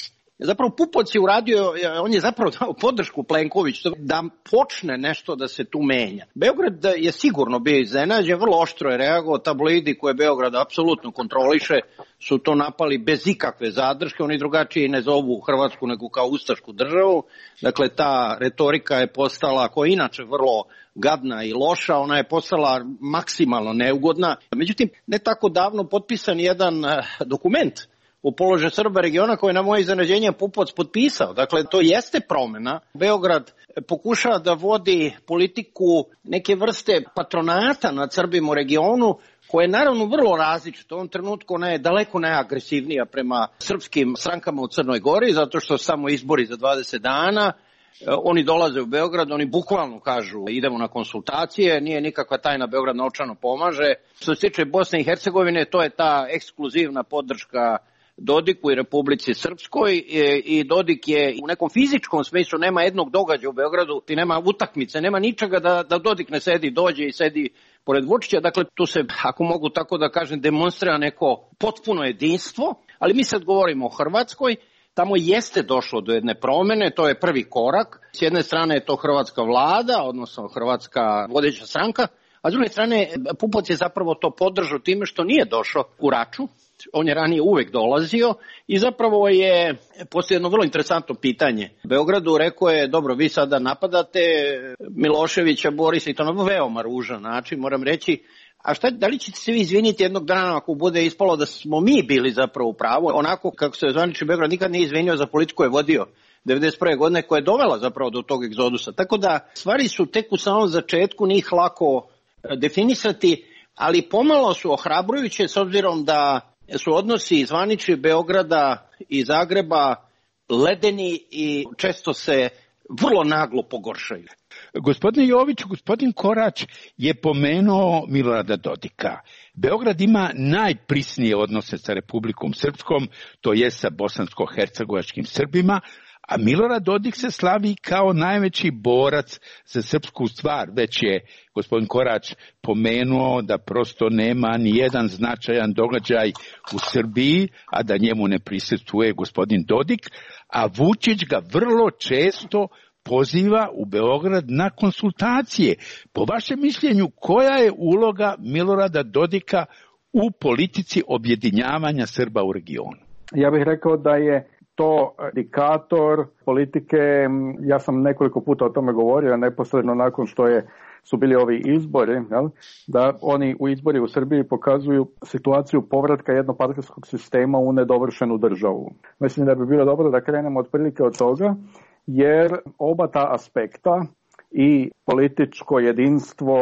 Zapravo Pupovac je uradio, on je zapravo dao podršku Plenkoviću da počne nešto da se tu menja. Beograd je sigurno bio iznenađen, vrlo oštro je reagovao, tabloidi koje Beograd apsolutno kontroliše su to napali bez ikakve zadrške, oni drugačije ne zovu Hrvatsku nego kao ustašku državu, dakle ta retorika je postala, koja je inače vrlo gadna i loša, ona je postala maksimalno neugodna. Međutim, ne tako davno potpisan jedan dokument u položaju Srba regiona koje je na moje iznenađenje Pupovac potpisao. Dakle, to jeste promena. Beograd pokušava da vodi politiku neke vrste patronata nad Srbima u regionu, koja je naravno vrlo različita. U ovom trenutku ona je daleko najagresivnija prema srpskim strankama u Crnoj Gori, zato što samo izbori za dvadeset dana. Oni dolaze u Beograd, oni bukvalno kažu idemo na konsultacije, nije nikakva tajna, Beograd novčano pomaže. Što se tiče Bosne i Hercegovine, to je ta ekskluzivna podrška Dodiku i Republici Srpskoj i Dodik je u nekom fizičkom smislu, nema jednog događaja u Beogradu, ti nema utakmice, nema ničega da, da Dodik ne sedi, dođe i sedi pored Vučića, dakle tu se, ako mogu tako da kažem, demonstrira neko potpuno jedinstvo, ali mi sad govorimo o Hrvatskoj, tamo jeste došlo do jedne promene, to je prvi korak, s jedne strane je to hrvatska vlada, odnosno hrvatska vodeća stranka, a s druge strane Pupovac je zapravo to podržao time što nije došao u Raču, on je ranije uvek dolazio i zapravo je postoje jedno vrlo interesantno pitanje. Beogradu rekao je, dobro, vi sada napadate Miloševića, Borisa i to na veoma ružan način, moram reći, a šta, da li ćete se vi izviniti jednog dana ako bude ispalo da smo mi bili zapravo u pravu, onako kako se zvanični Beograd nikad nije izvinio za politiku koju je vodio devedeset prve godine koja je dovela zapravo do tog egzodusa. Tako da stvari su tek u samom začetku, njih lako definisati, ali pomalo su ohrabrujuće s obzirom da su odnosi zvanični Beograda i Zagreba ledeni i često se vrlo naglo pogoršaju. Gospodine Jović, gospodin Korać je pomenuo Milorada Dodika. Beograd ima najprisnije odnose sa Republikom Srpskom, to je sa bosansko-hercegovačkim Srbima, a Milorad Dodik se slavi kao najveći borac za srpsku stvar. Već je gospodin Korać pomenuo da prosto nema ni jedan značajan događaj u Srbiji, a da njemu ne prisustvuje gospodin Dodik, a Vučić ga vrlo često poziva u Beograd na konsultacije. Po vašem mišljenju, koja je uloga Milorada Dodika u politici objedinjavanja Srba u regionu? Ja bih rekao da je to indikator politike, ja sam nekoliko puta o tome govorio, neposredno nakon što je, su bili ovi izbori, jel, da oni u izbori u Srbiji pokazuju situaciju povratka jednopartijskog sistema u nedovršenu državu. Mislim da bi bilo dobro da krenemo otprilike od toga, jer oba ta aspekta, i političko jedinstvo,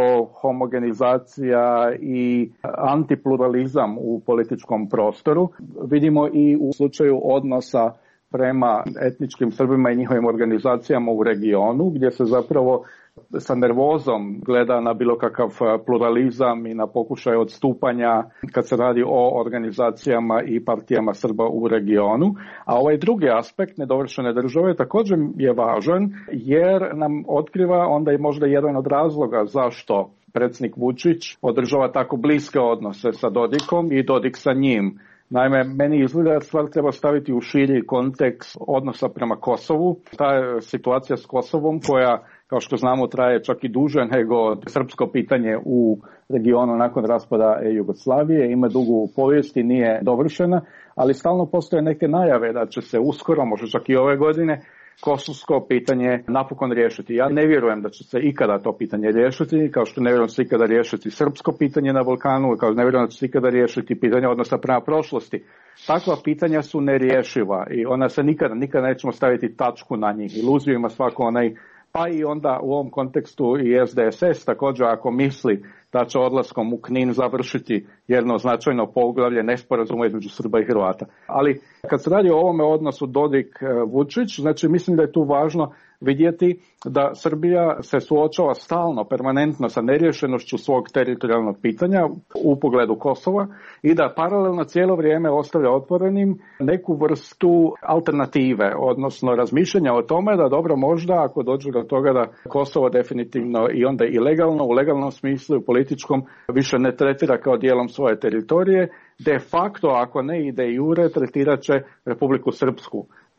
homogenizacija i antipluralizam u političkom prostoru, vidimo i u slučaju odnosa prema etničkim Srbima i njihovim organizacijama u regionu, gdje se zapravo sa nervozom gleda na bilo kakav pluralizam i na pokušaj odstupanja kad se radi o organizacijama i partijama Srba u regionu. A ovaj drugi aspekt nedovršene države također je važan jer nam otkriva onda i možda jedan od razloga zašto predsjednik Vučić održava tako bliske odnose sa Dodikom i Dodik sa njim. Naime, meni izgleda da stvar treba staviti u širi kontekst odnosa prema Kosovu. Ta situacija s Kosovom koja, kao što znamo, traje čak i duže nego srpsko pitanje u regionu nakon raspada Jugoslavije, ima dugu povijest i nije dovršena, ali stalno postoje neke najave da će se uskoro, možda čak i ove godine, kosovsko pitanje napokon riješiti. Ja ne vjerujem da će se ikada to pitanje riješiti, kao što ne vjerujem da će se ikada riješiti srpsko pitanje na Balkanu, kao što ne vjerujem da će se ikada riješiti pitanje odnosa prema prošlosti. Takva pitanja su nerješiva i ona se nikada, nikada nećemo staviti tačku na njih. Iluziju ima svako onaj, pa i onda u ovom kontekstu i S D S S također ako misli da će odlaskom u Knin završiti jedno značajno poglavlje nesporazuma između Srba i Hrvata. Ali kad se radi o ovome odnosu Dodik-Vučić, znači mislim da je tu važno vidjeti da Srbija se suočava stalno, permanentno sa neriješenošću svog teritorijalnog pitanja u pogledu Kosova i da paralelno cijelo vrijeme ostavlja otvorenim neku vrstu alternative, odnosno razmišljanja o tome da dobro možda ako dođe do toga da Kosovo definitivno i onda i legalno, u legalnom smislu i političkom više ne tretira kao dijelom svoje teritorije, de facto ako ne i de jure tretirat će Republiku Srpsku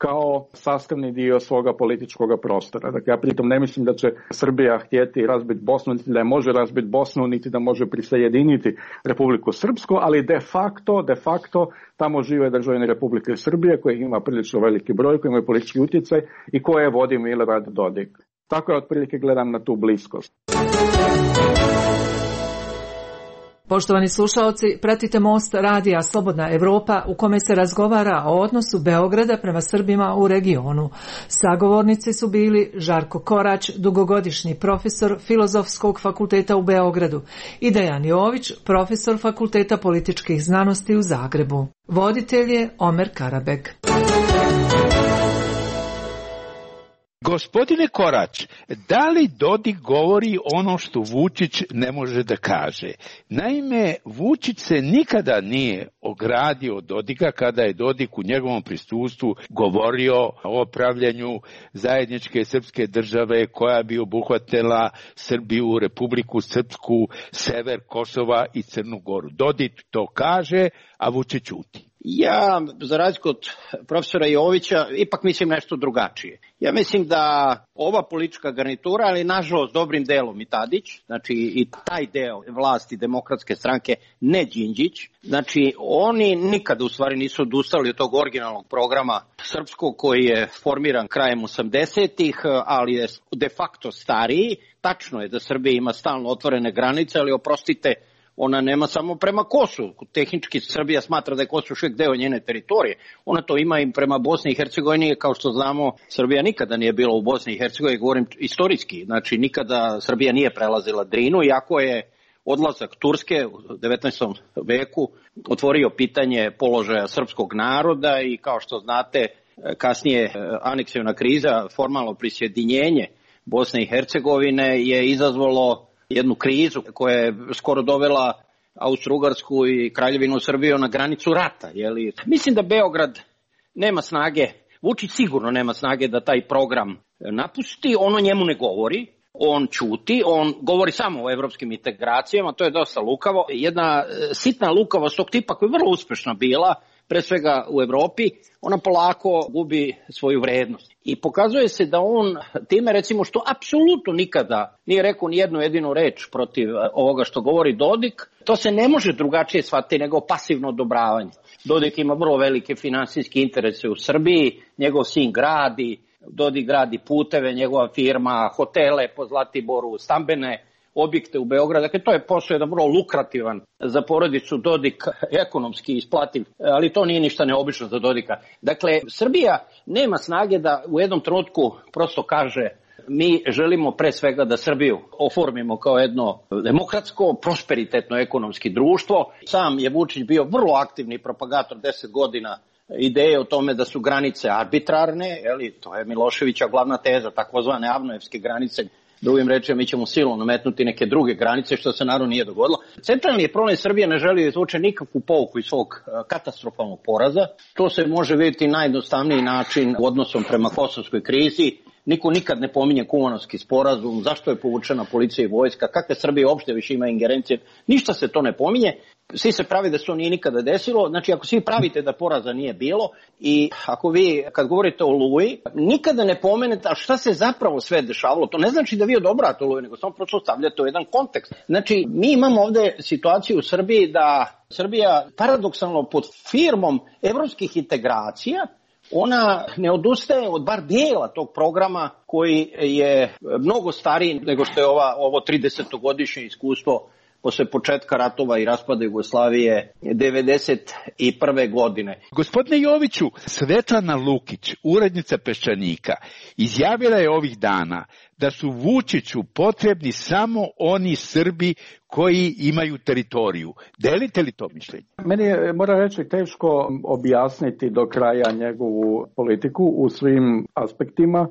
kao sastavni dio svoga političkog prostora. Dakle, ja pritom ne mislim da će Srbija htjeti razbiti Bosnu, niti da je može razbiti Bosnu, niti da može prisajediniti Republiku Srpsku, ali de facto, de facto tamo žive državljani Republike Srbije koji ima prilično veliki broj, koji imaju politički utjecaj i koje vodi Milorad Dodik. Tako je otprilike gledam na tu bliskost. Poštovani slušaoci, pratite Most radija Slobodna Evropa u kome se razgovara o odnosu Beograda prema Srbima u regionu. Sagovornici su bili Žarko Korać, dugogodišnji profesor Filozofskog fakulteta u Beogradu, i Dejan Jović, profesor Fakulteta političkih znanosti u Zagrebu. Voditelj je Omer Karabeg. Gospodine Korać, da li Dodik govori ono što Vučić ne može da kaže? Naime, Vučić se nikada nije ogradio od Dodika kada je Dodik u njegovom prisustvu govorio o pravljenju zajedničke srpske države koja bi obuhvatila Srbiju, Republiku Srpsku, sever Kosova i Crnu Goru. Dodik to kaže, a Vučić ćuti. Ja, za razliku od profesora Jovića, ipak mislim nešto drugačije. Ja mislim da ova politička garnitura, ali nažalost dobrim delom i Tadić, znači i taj deo vlasti Demokratske stranke, ne Đinđić, znači oni nikada u stvari nisu odustali od tog originalnog programa srpskog koji je formiran krajem osamdesetih, ali je de facto stariji. Tačno je da Srbija ima stalno otvorene granice, ali oprostite, ona nema samo prema Kosovu. Tehnički Srbija smatra da je Kosovo još uvijek deo njene teritorije. Ona to ima i prema Bosni i Hercegovini. Kao što znamo, Srbija nikada nije bila u Bosni i Hercegovini, govorim istorijski. Znači, nikada Srbija nije prelazila Drinu, iako je odlazak Turske u devetnaestom veku otvorio pitanje položaja srpskog naroda i kao što znate, kasnije aneksivna kriza, formalno prisjedinjenje Bosne i Hercegovine je izazvalo jednu krizu koja je skoro dovela Austro-Ugarsku i Kraljevinu Srbiju na granicu rata. Jeli? Mislim da Beograd nema snage, Vučić sigurno nema snage da taj program napusti, ono njemu ne govori, on ćuti, on govori samo o evropskim integracijama, to je dosta lukavo. Jedna sitna lukavost tog tipa koja je vrlo uspešna bila, pre svega u Evropi, ona polako gubi svoju vrednost. I pokazuje se da on time, recimo, što apsolutno nikada nije rekao ni jednu jedinu reč protiv ovoga što govori Dodik, to se ne može drugačije shvatiti nego pasivno odobravanje. Dodik ima vrlo velike finansijske interese u Srbiji, njegov sin gradi, Dodik gradi puteve, njegova firma, hotele po Zlatiboru, stambene objekte u Beogradu. Dakle, to je posao jedan vrlo lukrativan za porodicu Dodik, ekonomski isplativ, ali to nije ništa neobično za Dodika. Dakle, Srbija nema snage da u jednom trenutku prosto kaže mi želimo pre svega da Srbiju oformimo kao jedno demokratsko, prosperitetno ekonomski društvo. Sam je Vučić bio vrlo aktivni propagator deset godina ideje o tome da su granice arbitrarne, jeli, to je Miloševića glavna teza, takozvane Avnojevske granice. Drugim rečima, mi ćemo silom nametnuti neke druge granice, što se naravno nije dogodilo. Centralni je problem Srbije ne želi izvuče nikakvu pouku iz svog katastrofalnog poraza. To se može vidjeti najjednostavniji način u odnosom prema kosovskoj krizi. Niko nikad ne pominje Kumanovski sporazum, zašto je povučena policija i vojska, kakve Srbije uopšte više ima ingerencije. Ništa se to ne pominje. Svi se pravi da se to nije nikada desilo, znači ako svi pravite da poraza nije bilo i ako vi kad govorite o Oluji, nikada ne pomenete a šta se zapravo sve dešavalo, to ne znači da vi odobrate Oluju, nego samo prosto stavljate u jedan kontekst. Znači mi imamo ovde situaciju u Srbiji da Srbija paradoksalno pod firmom evropskih integracija ona ne odustaje od bar dijela tog programa koji je mnogo stariji nego što je ova, ovo tridesetogodišnje iskustvo posle početka ratova i raspada Jugoslavije devedeset prve godine. Gospodine Joviću, Svetlana Lukić, urednica Peščanika, izjavila je ovih dana da su Vučiću potrebni samo oni Srbi koji imaju teritoriju. Delite li to mišljenje? Meni je, moram reći, teško objasniti do kraja njegovu politiku u svim aspektima.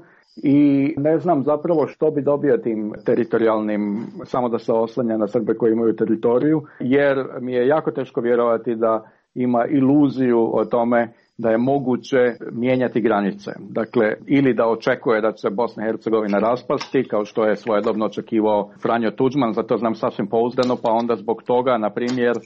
I ne znam zapravo što bi dobio tim teritorijalnim, samo da se oslanja na Srbe koji imaju teritoriju, jer mi je jako teško vjerovati da ima iluziju o tome da je moguće mijenjati granice. Dakle, ili da očekuje da će Bosna i Hercegovina raspasti, kao što je svojedobno očekivao Franjo Tuđman, zato znam sasvim pouzdano, pa onda zbog toga, na primjer,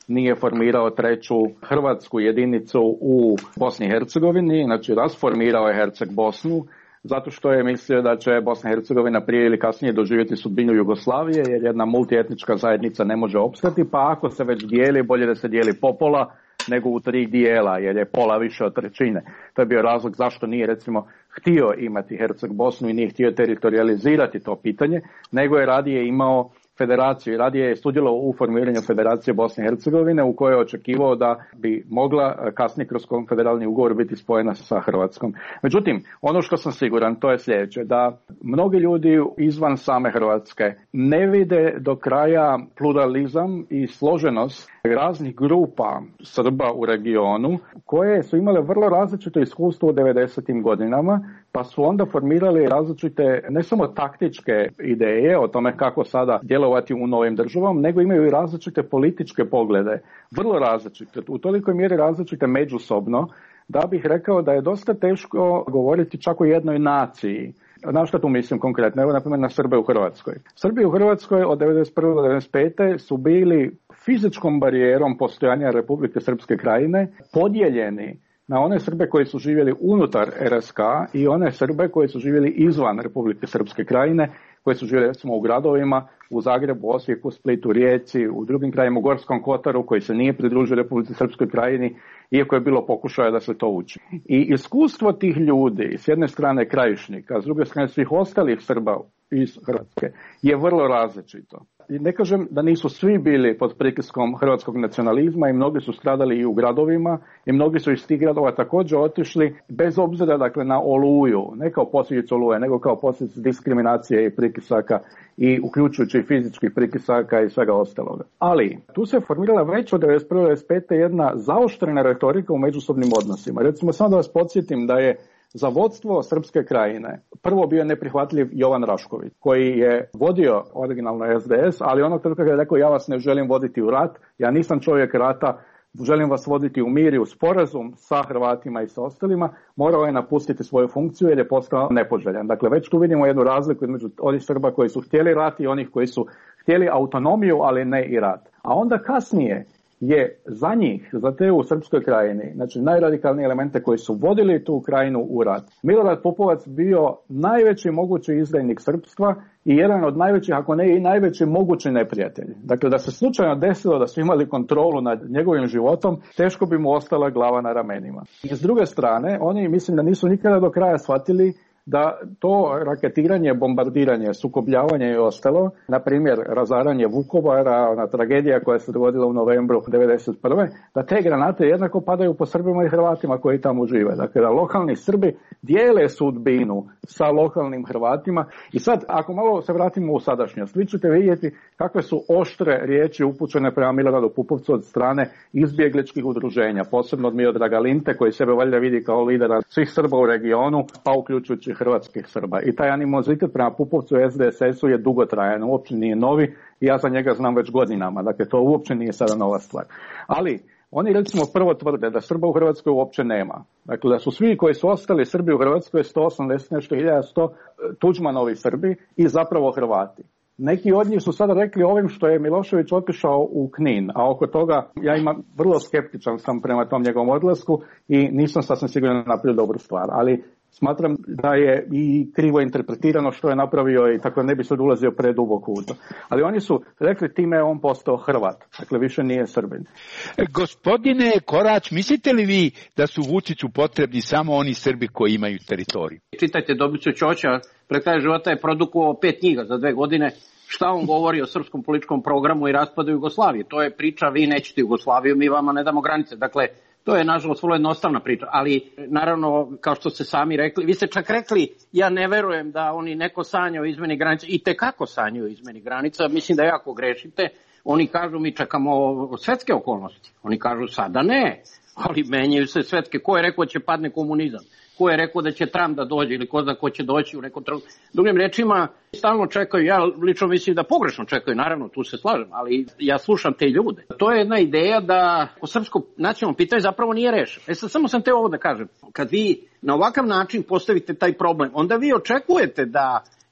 nije formirao treću hrvatsku jedinicu u Bosni i Hercegovini, znači rasformirao je Herceg Bosnu, zato što je mislio da će Bosna i Hercegovina prije ili kasnije doživjeti sudbinu Jugoslavije, jer jedna multietnička zajednica ne može opstati, pa ako se već dijeli, bolje da se dijeli popola nego u tri dijela, jer je pola više od trećine. To je bio razlog zašto nije, recimo, htio imati Herceg Bosnu i nije htio teritorializirati to pitanje, nego je radije imao federaciju i radije je sudjelovao u formiranju Federacije Bosne i Hercegovine, u kojoj je očekivao da bi mogla kasnije kroz konfederalni ugovor biti spojena sa Hrvatskom. Međutim, ono što sam siguran, to je sljedeće, da mnogi ljudi izvan same Hrvatske ne vide do kraja pluralizam i složenost raznih grupa Srba u regionu, koje su imale vrlo različito iskustvo u devedesetim godinama, pa su onda formirali različite, ne samo taktičke ideje o tome kako sada djelovati u novim državama, nego imaju i različite političke poglede, vrlo različite, u tolikoj mjeri različite međusobno, da bih rekao da je dosta teško govoriti čak o jednoj naciji. Na što tu mislim konkretno? Evo, na primjer, na Srbe u Hrvatskoj. Srbi u Hrvatskoj od devedeset prve do devedeset pete su bili fizičkom barijerom postojanja Republike Srpske Krajine podijeljeni na one Srbe koji su živjeli unutar R S K i one Srbe koji su živjeli izvan Republike Srpske Krajine, koji su živjeli recimo u gradovima, u Zagrebu, Osijeku, Splitu, Rijeci, u drugim krajima, u Gorskom Kotaru, koji se nije pridružio Republici Srpskoj Krajini, iako je bilo pokušaja da se to uči. I iskustvo tih ljudi, s jedne strane Krajišnika, a s druge strane svih ostalih Srba iz Hrvatske, je vrlo različito. I ne kažem da nisu svi bili pod pritiskom hrvatskog nacionalizma i mnogi su stradali i u gradovima i mnogi su iz tih gradova također otišli bez obzira, dakle, na Oluju, ne kao posljedicu Oluje, nego kao posljedicu diskriminacije i pritisaka i uključujući i fizičkih pritisaka i svega ostaloga. Ali tu se formirala već od devedeset prve do devedeset pete jedna zaoštrena retorika u međusobnim odnosima. Recimo, samo da vas podsjetim da je za vodstvo Srpske Krajine prvo bio neprihvatljiv Jovan Rašković, koji je vodio originalno S D S, ali onog trenutka je rekao: ja vas ne želim voditi u rat, ja nisam čovjek rata, želim vas voditi u mir i u sporazum sa Hrvatima i sa ostalima, morao je napustiti svoju funkciju jer je postao nepoželjan. Dakle, već tu vidimo jednu razliku između onih Srba koji su htjeli rat i onih koji su htjeli autonomiju, ali ne i rat. A onda kasnije je za njih, za te u Srpskoj Krajini, znači najradikalnije elemente koji su vodili tu krajinu u rat, Milorad Pupovac bio najveći mogući izdajnik srpstva i jedan od najvećih, ako ne i najveći mogući neprijatelj. Dakle, da se slučajno desilo da su imali kontrolu nad njegovim životom, teško bi mu ostala glava na ramenima. I s druge strane, oni mislim da nisu nikada do kraja shvatili da to raketiranje, bombardiranje, sukobljavanje i ostalo, na primjer razaranje Vukovara, ona tragedija koja se dogodila u novembru devedeset prve, da te granate jednako padaju po Srbima i Hrvatima koji tamo žive. Dakle, da lokalni Srbi dijele sudbinu sa lokalnim Hrvatima. I sad, ako malo se vratimo u sadašnjost, vi ćete vidjeti kakve su oštre riječi upućene prema Miloradu Pupovcu od strane izbjegličkih udruženja, posebno od Miodraga Linte, koji sebe valjda vidi kao lidera svih Srba u regionu, pa uključujući hrvatskih Srba. I taj animozitet prema Pupovcu i S D S S-u je dugotrajan, uopće nije novi i ja za njega znam već godinama. Dakle, to uopće nije sada nova stvar. Ali oni recimo prvo tvrde da Srba u Hrvatskoj uopće nema. Dakle, da su svi koji su ostali Srbi u Hrvatskoj sto osamdeset nešto hiljada sto Tuđmanovi Srbi i zapravo Hrvati. Neki od njih su sada rekli ovim što je Milošević otišao u Knin, a oko toga ja imam vrlo skeptičan sam prema tom njegovom odlasku i nisam sasvim sigurno napravio dobru stvar, ali smatram da je i krivo interpretirano što je napravio i tako ne bi sad ulazio preduboko u to. Ali oni su rekli time je on postao Hrvat, dakle više nije Srbin. Gospodine Korać, mislite li vi da su Vučiću potrebni samo oni Srbi koji imaju teritoriju? Čitajte Dobricu Ćoća, pred kraj života je produkovao pet knjiga za dve godine. Šta on govori o srpskom političkom programu i raspadu Jugoslavije? To je priča, vi nećete Jugoslaviju, mi vama ne damo granice. Dakle, to je nažalost vrlo jednostavna priča, ali naravno, kao što ste sami rekli, vi ste čak rekli, ja ne verujem da oni neko sanja o izmeni granica, i tekako sanjaju o izmeni granica, mislim da jako grešite. Oni kažu mi čekamo svetske okolnosti, oni kažu sada ne, ali menjaju se svetske. Ko je rekao da će padne komunizam? Ko je rekao da će Trump da dođe ili ko zna ko će doći u nekom trenutku? Drugim rečima, stalno čekaju, ja lično mislim da pogrešno čekaju, naravno, tu se slažem, ali ja slušam te ljude. To je jedna ideja da o srpsko nacionalno pitanje zapravo nije rešeno. E sad, samo sam te ovo da kažem, kad vi na ovakav način postavite taj problem, onda vi očekujete da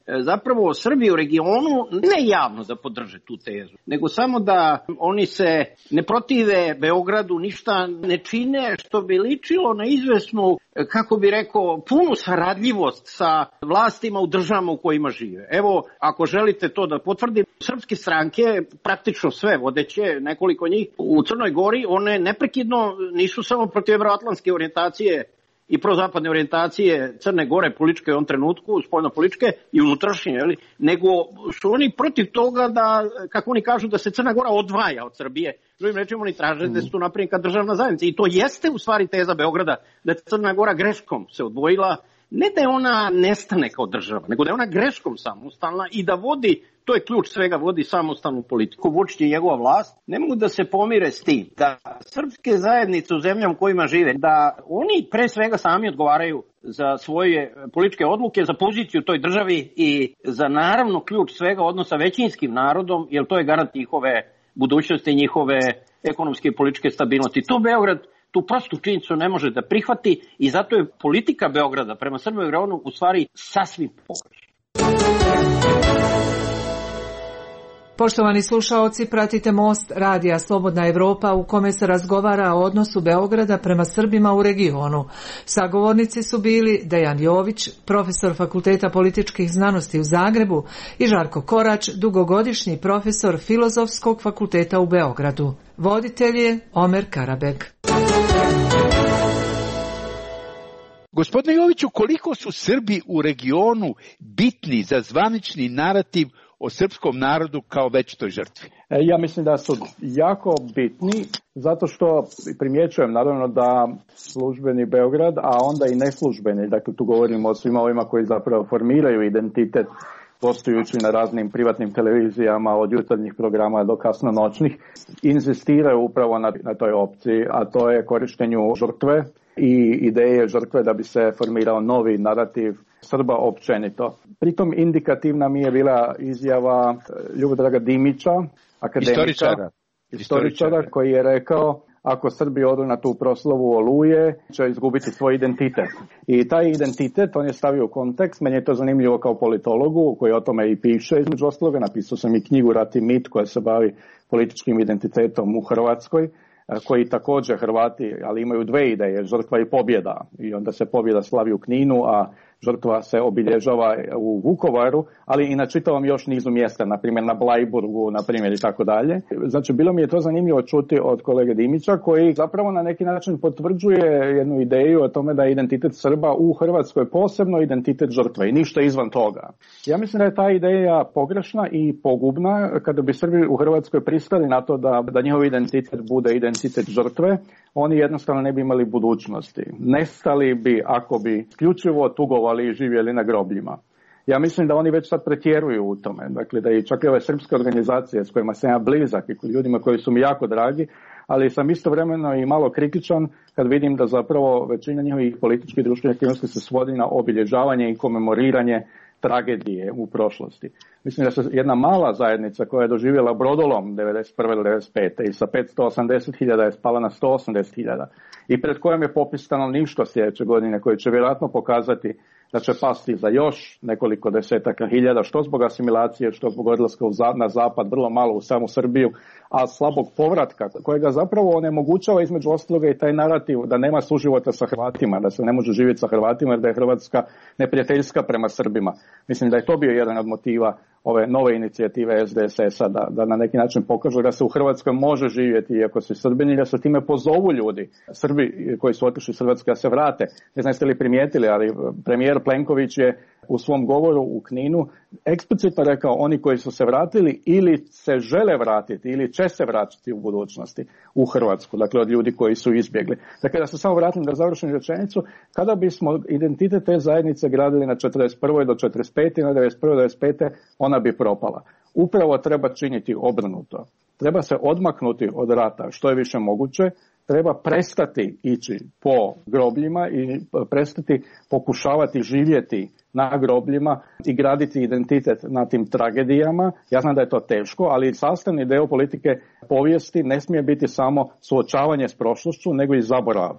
zapravo Srbi u regionu ne javno da podrže tu tezu, nego samo da oni se ne protive Beogradu, ništa ne čine što bi ličilo na izvesnu, kako bi rekao, punu saradljivost sa vlastima u državama u kojima žive. Evo, ako želite to da potvrdim, srpske stranke, praktično sve vodeće, nekoliko njih u Crnoj Gori, one neprekidno nisu samo protiv evroatlantske orijentacije i prozapadne orijentacije Crne Gore političke u ovom trenutku, spoljno političke i unutrašnje, jeli, nego su oni protiv toga da, kako oni kažu, da se Crna Gora odvaja od Srbije. Drugim rečima, oni traže da se tu napravi kao državna zajednica. I to jeste u stvari teza Beograda, da je Crna Gora greškom se odvojila, ne da je ona nestane kao država, nego da je ona greškom samostalna i da vodi, to je ključ svega, vodi samostalnu politiku. Vučić i njegova vlast ne mogu da se pomire s tim da srpske zajednice u zemljama u kojima žive, da oni pre svega sami odgovaraju za svoje političke odluke, za poziciju u toj državi i za naravno ključ svega odnosa većinskim narodom, jer to je garant njihove budućnosti, njihove ekonomske i političke stabilnosti. To Beograd tu prostu činjenicu ne može da prihvati i zato je politika Beograda prema Srbima i regionu u stvari sasvim pogrešna. Poštovani slušaoci, pratite Most radija Slobodna Evropa u kome se razgovara o odnosu Beograda prema Srbima u regionu. Sagovornici su bili Dejan Jović, profesor Fakulteta političkih znanosti u Zagrebu, i Žarko Korać, dugogodišnji profesor Filozofskog fakulteta u Beogradu. Voditelj je Omer Karabeg. Gospodine Joviću, koliko su Srbi u regionu bitni za zvanični narativ o srpskom narodu kao večitoj žrtvi? Ja mislim da su jako bitni, zato što primjećujem naravno da službeni Beograd, a onda i neslužbeni, dakle tu govorimo o svima ovima koji zapravo formiraju identitet postojući na raznim privatnim televizijama od jutarnjih programa do kasno noćnih, inzistiraju upravo na, na toj opciji, a to je korištenju žrtve i ideje žrtve da bi se formirao novi narativ Srba općenito. Pritom indikativna mi je bila izjava Ljubodraga Dimića, akademika, istoričara, istoričara koji je rekao: ako Srbi odu na tu proslavu Oluje, će izgubiti svoj identitet. I taj identitet on je stavio u kontekst. Meni je to zanimljivo kao politologu koji o tome i piše između ostaloga. Napisao sam i knjigu Rat i mit koja se bavi političkim identitetom u Hrvatskoj, koji također Hrvati, ali imaju dve ideje, žrtva i pobjeda. I onda se pobjeda slavi u Kninu, a žrtva se obilježava u Vukovaru, ali i na čitavom još nizu mjesta, na primjer na Blajburgu, na primjer i tako dalje. Znači, bilo mi je to zanimljivo čuti od kolege Dimića, koji zapravo na neki način potvrđuje jednu ideju o tome da je identitet Srba u Hrvatskoj posebno identitet žrtve i ništa izvan toga. Ja mislim da je ta ideja pogrešna i pogubna. Kada bi Srbi u Hrvatskoj pristali na to da, da njihov identitet bude identitet žrtve, oni jednostavno ne bi imali budućnosti. Nestali bi ako bi isključivo tugovali i živjeli na grobljima. Ja mislim da oni već sad pretjeruju u tome. Dakle, da i čak i ove srpske organizacije s kojima sam ja blizak i ljudima koji su mi jako dragi, ali sam istovremeno i malo kritičan kad vidim da zapravo većina njihovih političkih i društvenih aktivnosti se svodi na obilježavanje i komemoriranje tragedije u prošlosti. Mislim da se jedna mala zajednica koja je doživjela brodolom devedeset prve do devedeset pete i sa petsto osamdeset hiljada je spala na sto osamdeset hiljada i pred kojom je popis stanovništva sljedeće godine koji će vjerojatno pokazati da će pasti za još nekoliko desetaka hiljada, što zbog asimilacije, što zbog odlaska na zapad, vrlo malo u samu Srbiju, a slabog povratka kojega zapravo onemogućava između ostaloga i taj narativ da nema suživota sa Hrvatima, da se ne može živjeti sa Hrvatima jer da je Hrvatska neprijateljska prema Srbima. Mislim da je to bio jedan od motiva ove nove inicijative S D S S-a da, da na neki način pokažu da se u Hrvatskoj može živjeti iako su Srbini, da se time pozovu ljudi, Srbi koji su otišli iz Hrvatske da se vrate. Ne znam jeste li primijetili, ali premijer Plenković je u svom govoru u Kninu eksplicitno rekao oni koji su se vratili ili se žele vratiti ili će se vratiti u budućnosti u Hrvatsku, dakle od ljudi koji su izbjegli. Dakle, da se samo vratim da završim rečenicu, kada bismo identitet te zajednice gradili na četrdeset prve do četrdeset pete i na devedeset prve do devedeset pete ona bi propala. Upravo treba činiti obrnuto. Treba se odmaknuti od rata što je više moguće, treba prestati ići po grobljima i prestati pokušavati živjeti na grobljima i graditi identitet na tim tragedijama. Ja znam da je to teško, ali sastavni dio politike povijesti ne smije biti samo suočavanje s prošlošću, nego i zaborav.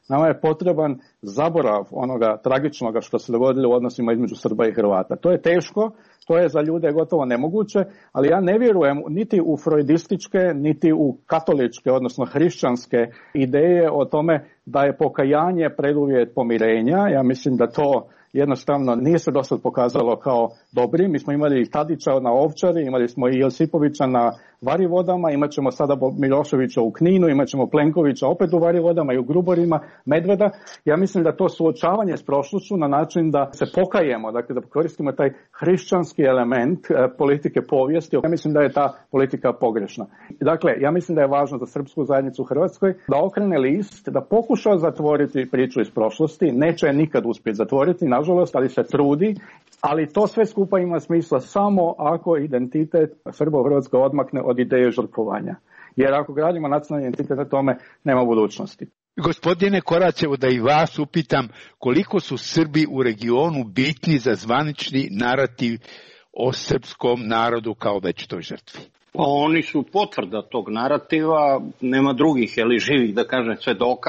Nama je potreban zaborav onoga tragičnoga što se dogodilo u odnosima između Srba i Hrvata. To je teško, to je za ljude gotovo nemoguće, ali ja ne vjerujem niti u freudističke, niti u katoličke, odnosno hrišćanske ideje o tome da je pokajanje preduvjet pomirenja. Ja mislim da to jednostavno nije se dosad pokazalo kao dobri. Mi smo imali i Tadića na Ovčari, imali smo i Josipovića na Varivodama, imat ćemo sada Miloševića u Kninu, imat ćemo Plenkovića opet u Varivodama i u Gruborima, Medveda. Ja mislim da to suočavanje s prošlošću na način da se pokajemo, dakle da koristimo taj hrišćanski element politike povijesti. Ja mislim da je ta politika pogrešna. Dakle, ja mislim da je važno za srpsku zajednicu u Hrvatskoj da okrene list, da pokuša zatvoriti priču iz prošlosti. Neće je nikad uspjeti zatvoriti, nažalost, ali se trudi. Ali to sve skupa ima smisla samo ako identitet Srba u Hrvatskoj odmakne od ideje žrtvovanja. Jer ako gradimo nacionalni identitet na tome, nema budućnosti. Gospodine Koraćevo, da i vas upitam, koliko su Srbi u regionu bitni za zvanični narativ o srpskom narodu kao večitoj žrtvi? Pa oni su potvrda tog narativa, nema drugih, jeli, živih, da kažem, svedoka,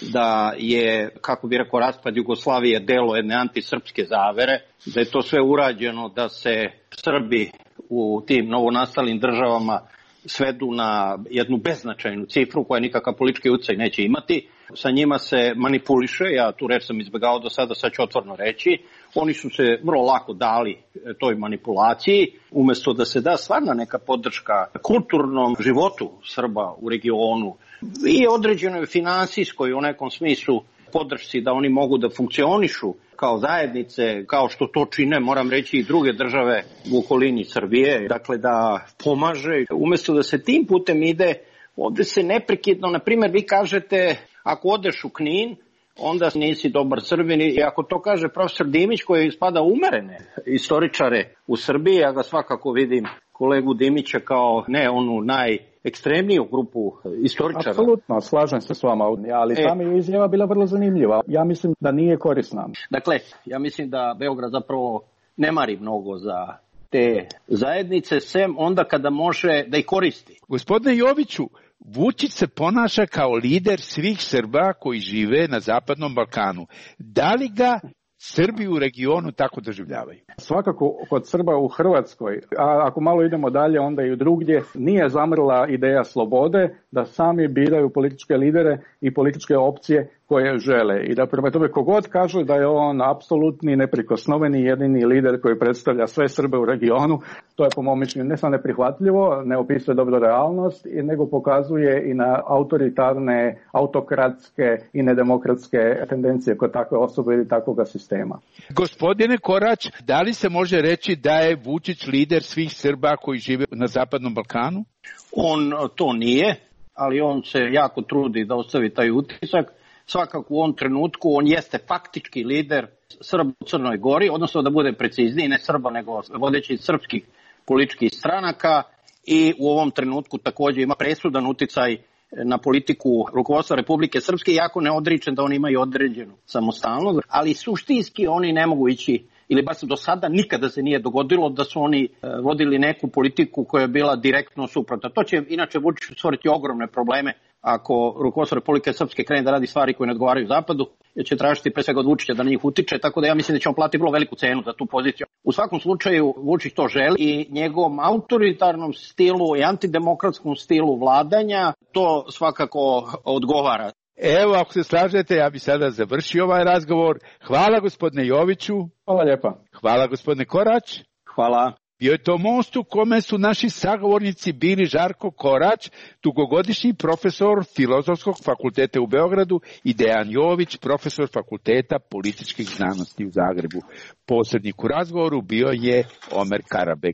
da je, kako bi rekao, raspad Jugoslavije delo jedne antisrpske zavere, da je to sve urađeno da se Srbi u tim novonastalim državama svedu na jednu beznačajnu cifru koja nikakav politički utjecaj neće imati. Sa njima se manipuliše, ja tu reč sam izbjegao do sada, sad ću otvoreno reći. Oni su se vrlo lako dali toj manipulaciji, umjesto da se da stvarna neka podrška kulturnom životu Srba u regionu i određenoj finansijskoj u nekom smislu podršci da oni mogu da funkcionišu kao zajednice, kao što to čine, moram reći, i druge države u okolini Srbije, dakle da pomaže. Umjesto da se tim putem ide, ovdje se neprekidno, na primjer, vi kažete, ako odeš u Knin, onda nisi dobar Srbin, i ako to kaže profesor Dimić, koji spada umerene istoričare u Srbiji, ja ga svakako vidim, kolegu Dimića, kao ne onu najekstremniju grupu istoričara. Apsolutno, slažem se s vama, ali e, tam je izjava bila vrlo zanimljiva. Ja mislim da nije korisna. Dakle, ja mislim da Beograd zapravo ne mari mnogo za te zajednice, sem onda kada može da ih koristi. Gospodine Joviću, Vučić se ponaša kao lider svih Srba koji žive na Zapadnom Balkanu. Da li ga Srbi u regionu tako doživljavaju? Svakako kod Srba u Hrvatskoj, a ako malo idemo dalje onda i drugdje, nije zamrla ideja slobode da sami biraju političke lidere i političke opcije koje žele. I da prema tome kogod kaže da je on apsolutni, neprikosnoveni, jedini lider koji predstavlja sve Srbe u regionu, to je po mom mišljenju ne samo neprihvatljivo, ne opisuje dobro realnost, nego pokazuje i na autoritarne, autokratske i nedemokratske tendencije kod takve osobe ili takvoga sistema. Gospodine Korać, da li se može reći da je Vučić lider svih Srba koji žive na Zapadnom Balkanu? On to nije, ali on se jako trudi da ostavi taj utisak. Svakako u ovom trenutku on jeste faktički lider Srba u Crnoj Gori, odnosno da bude precizniji, ne Srba nego vodeći srpskih političkih stranaka, i u ovom trenutku također ima presudan uticaj na politiku rukovodstva Republike Srpske, iako ne odričem da oni imaju određenu samostalnost, ali suštinski oni ne mogu ići, ili baš do sada nikada se nije dogodilo da su oni vodili neku politiku koja je bila direktno suprotna. To će inače Vučić stvoriti ogromne probleme ako rukovodstvo Republike Srpske krene da radi stvari koje ne odgovaraju Zapadu, jer će tražiti pre svega od Vučića da na njih utiče, tako da ja mislim da će on platiti vrlo veliku cenu za tu poziciju. U svakom slučaju Vučić to želi i njegovom autoritarnom stilu i antidemokratskom stilu vladanja to svakako odgovara. Evo, ako se slažete, ja bi sada završio ovaj razgovor. Hvala gospodine Joviću. Hvala lijepa. Hvala gospodine Korać. Hvala. Bio je to most u kome su naši sagovornici bili Žarko Korać, dugogodišnji profesor Filozofskog fakulteta u Beogradu, i Dejan Jović, profesor Fakulteta političkih znanosti u Zagrebu. Posrednik u razgovoru bio je Omer Karabek.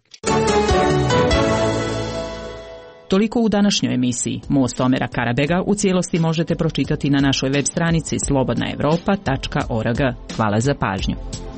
Toliko u današnjoj emisiji. Most Omera Karabega u cijelosti možete pročitati na našoj web stranici slobodna evropa tačka org. Hvala za pažnju.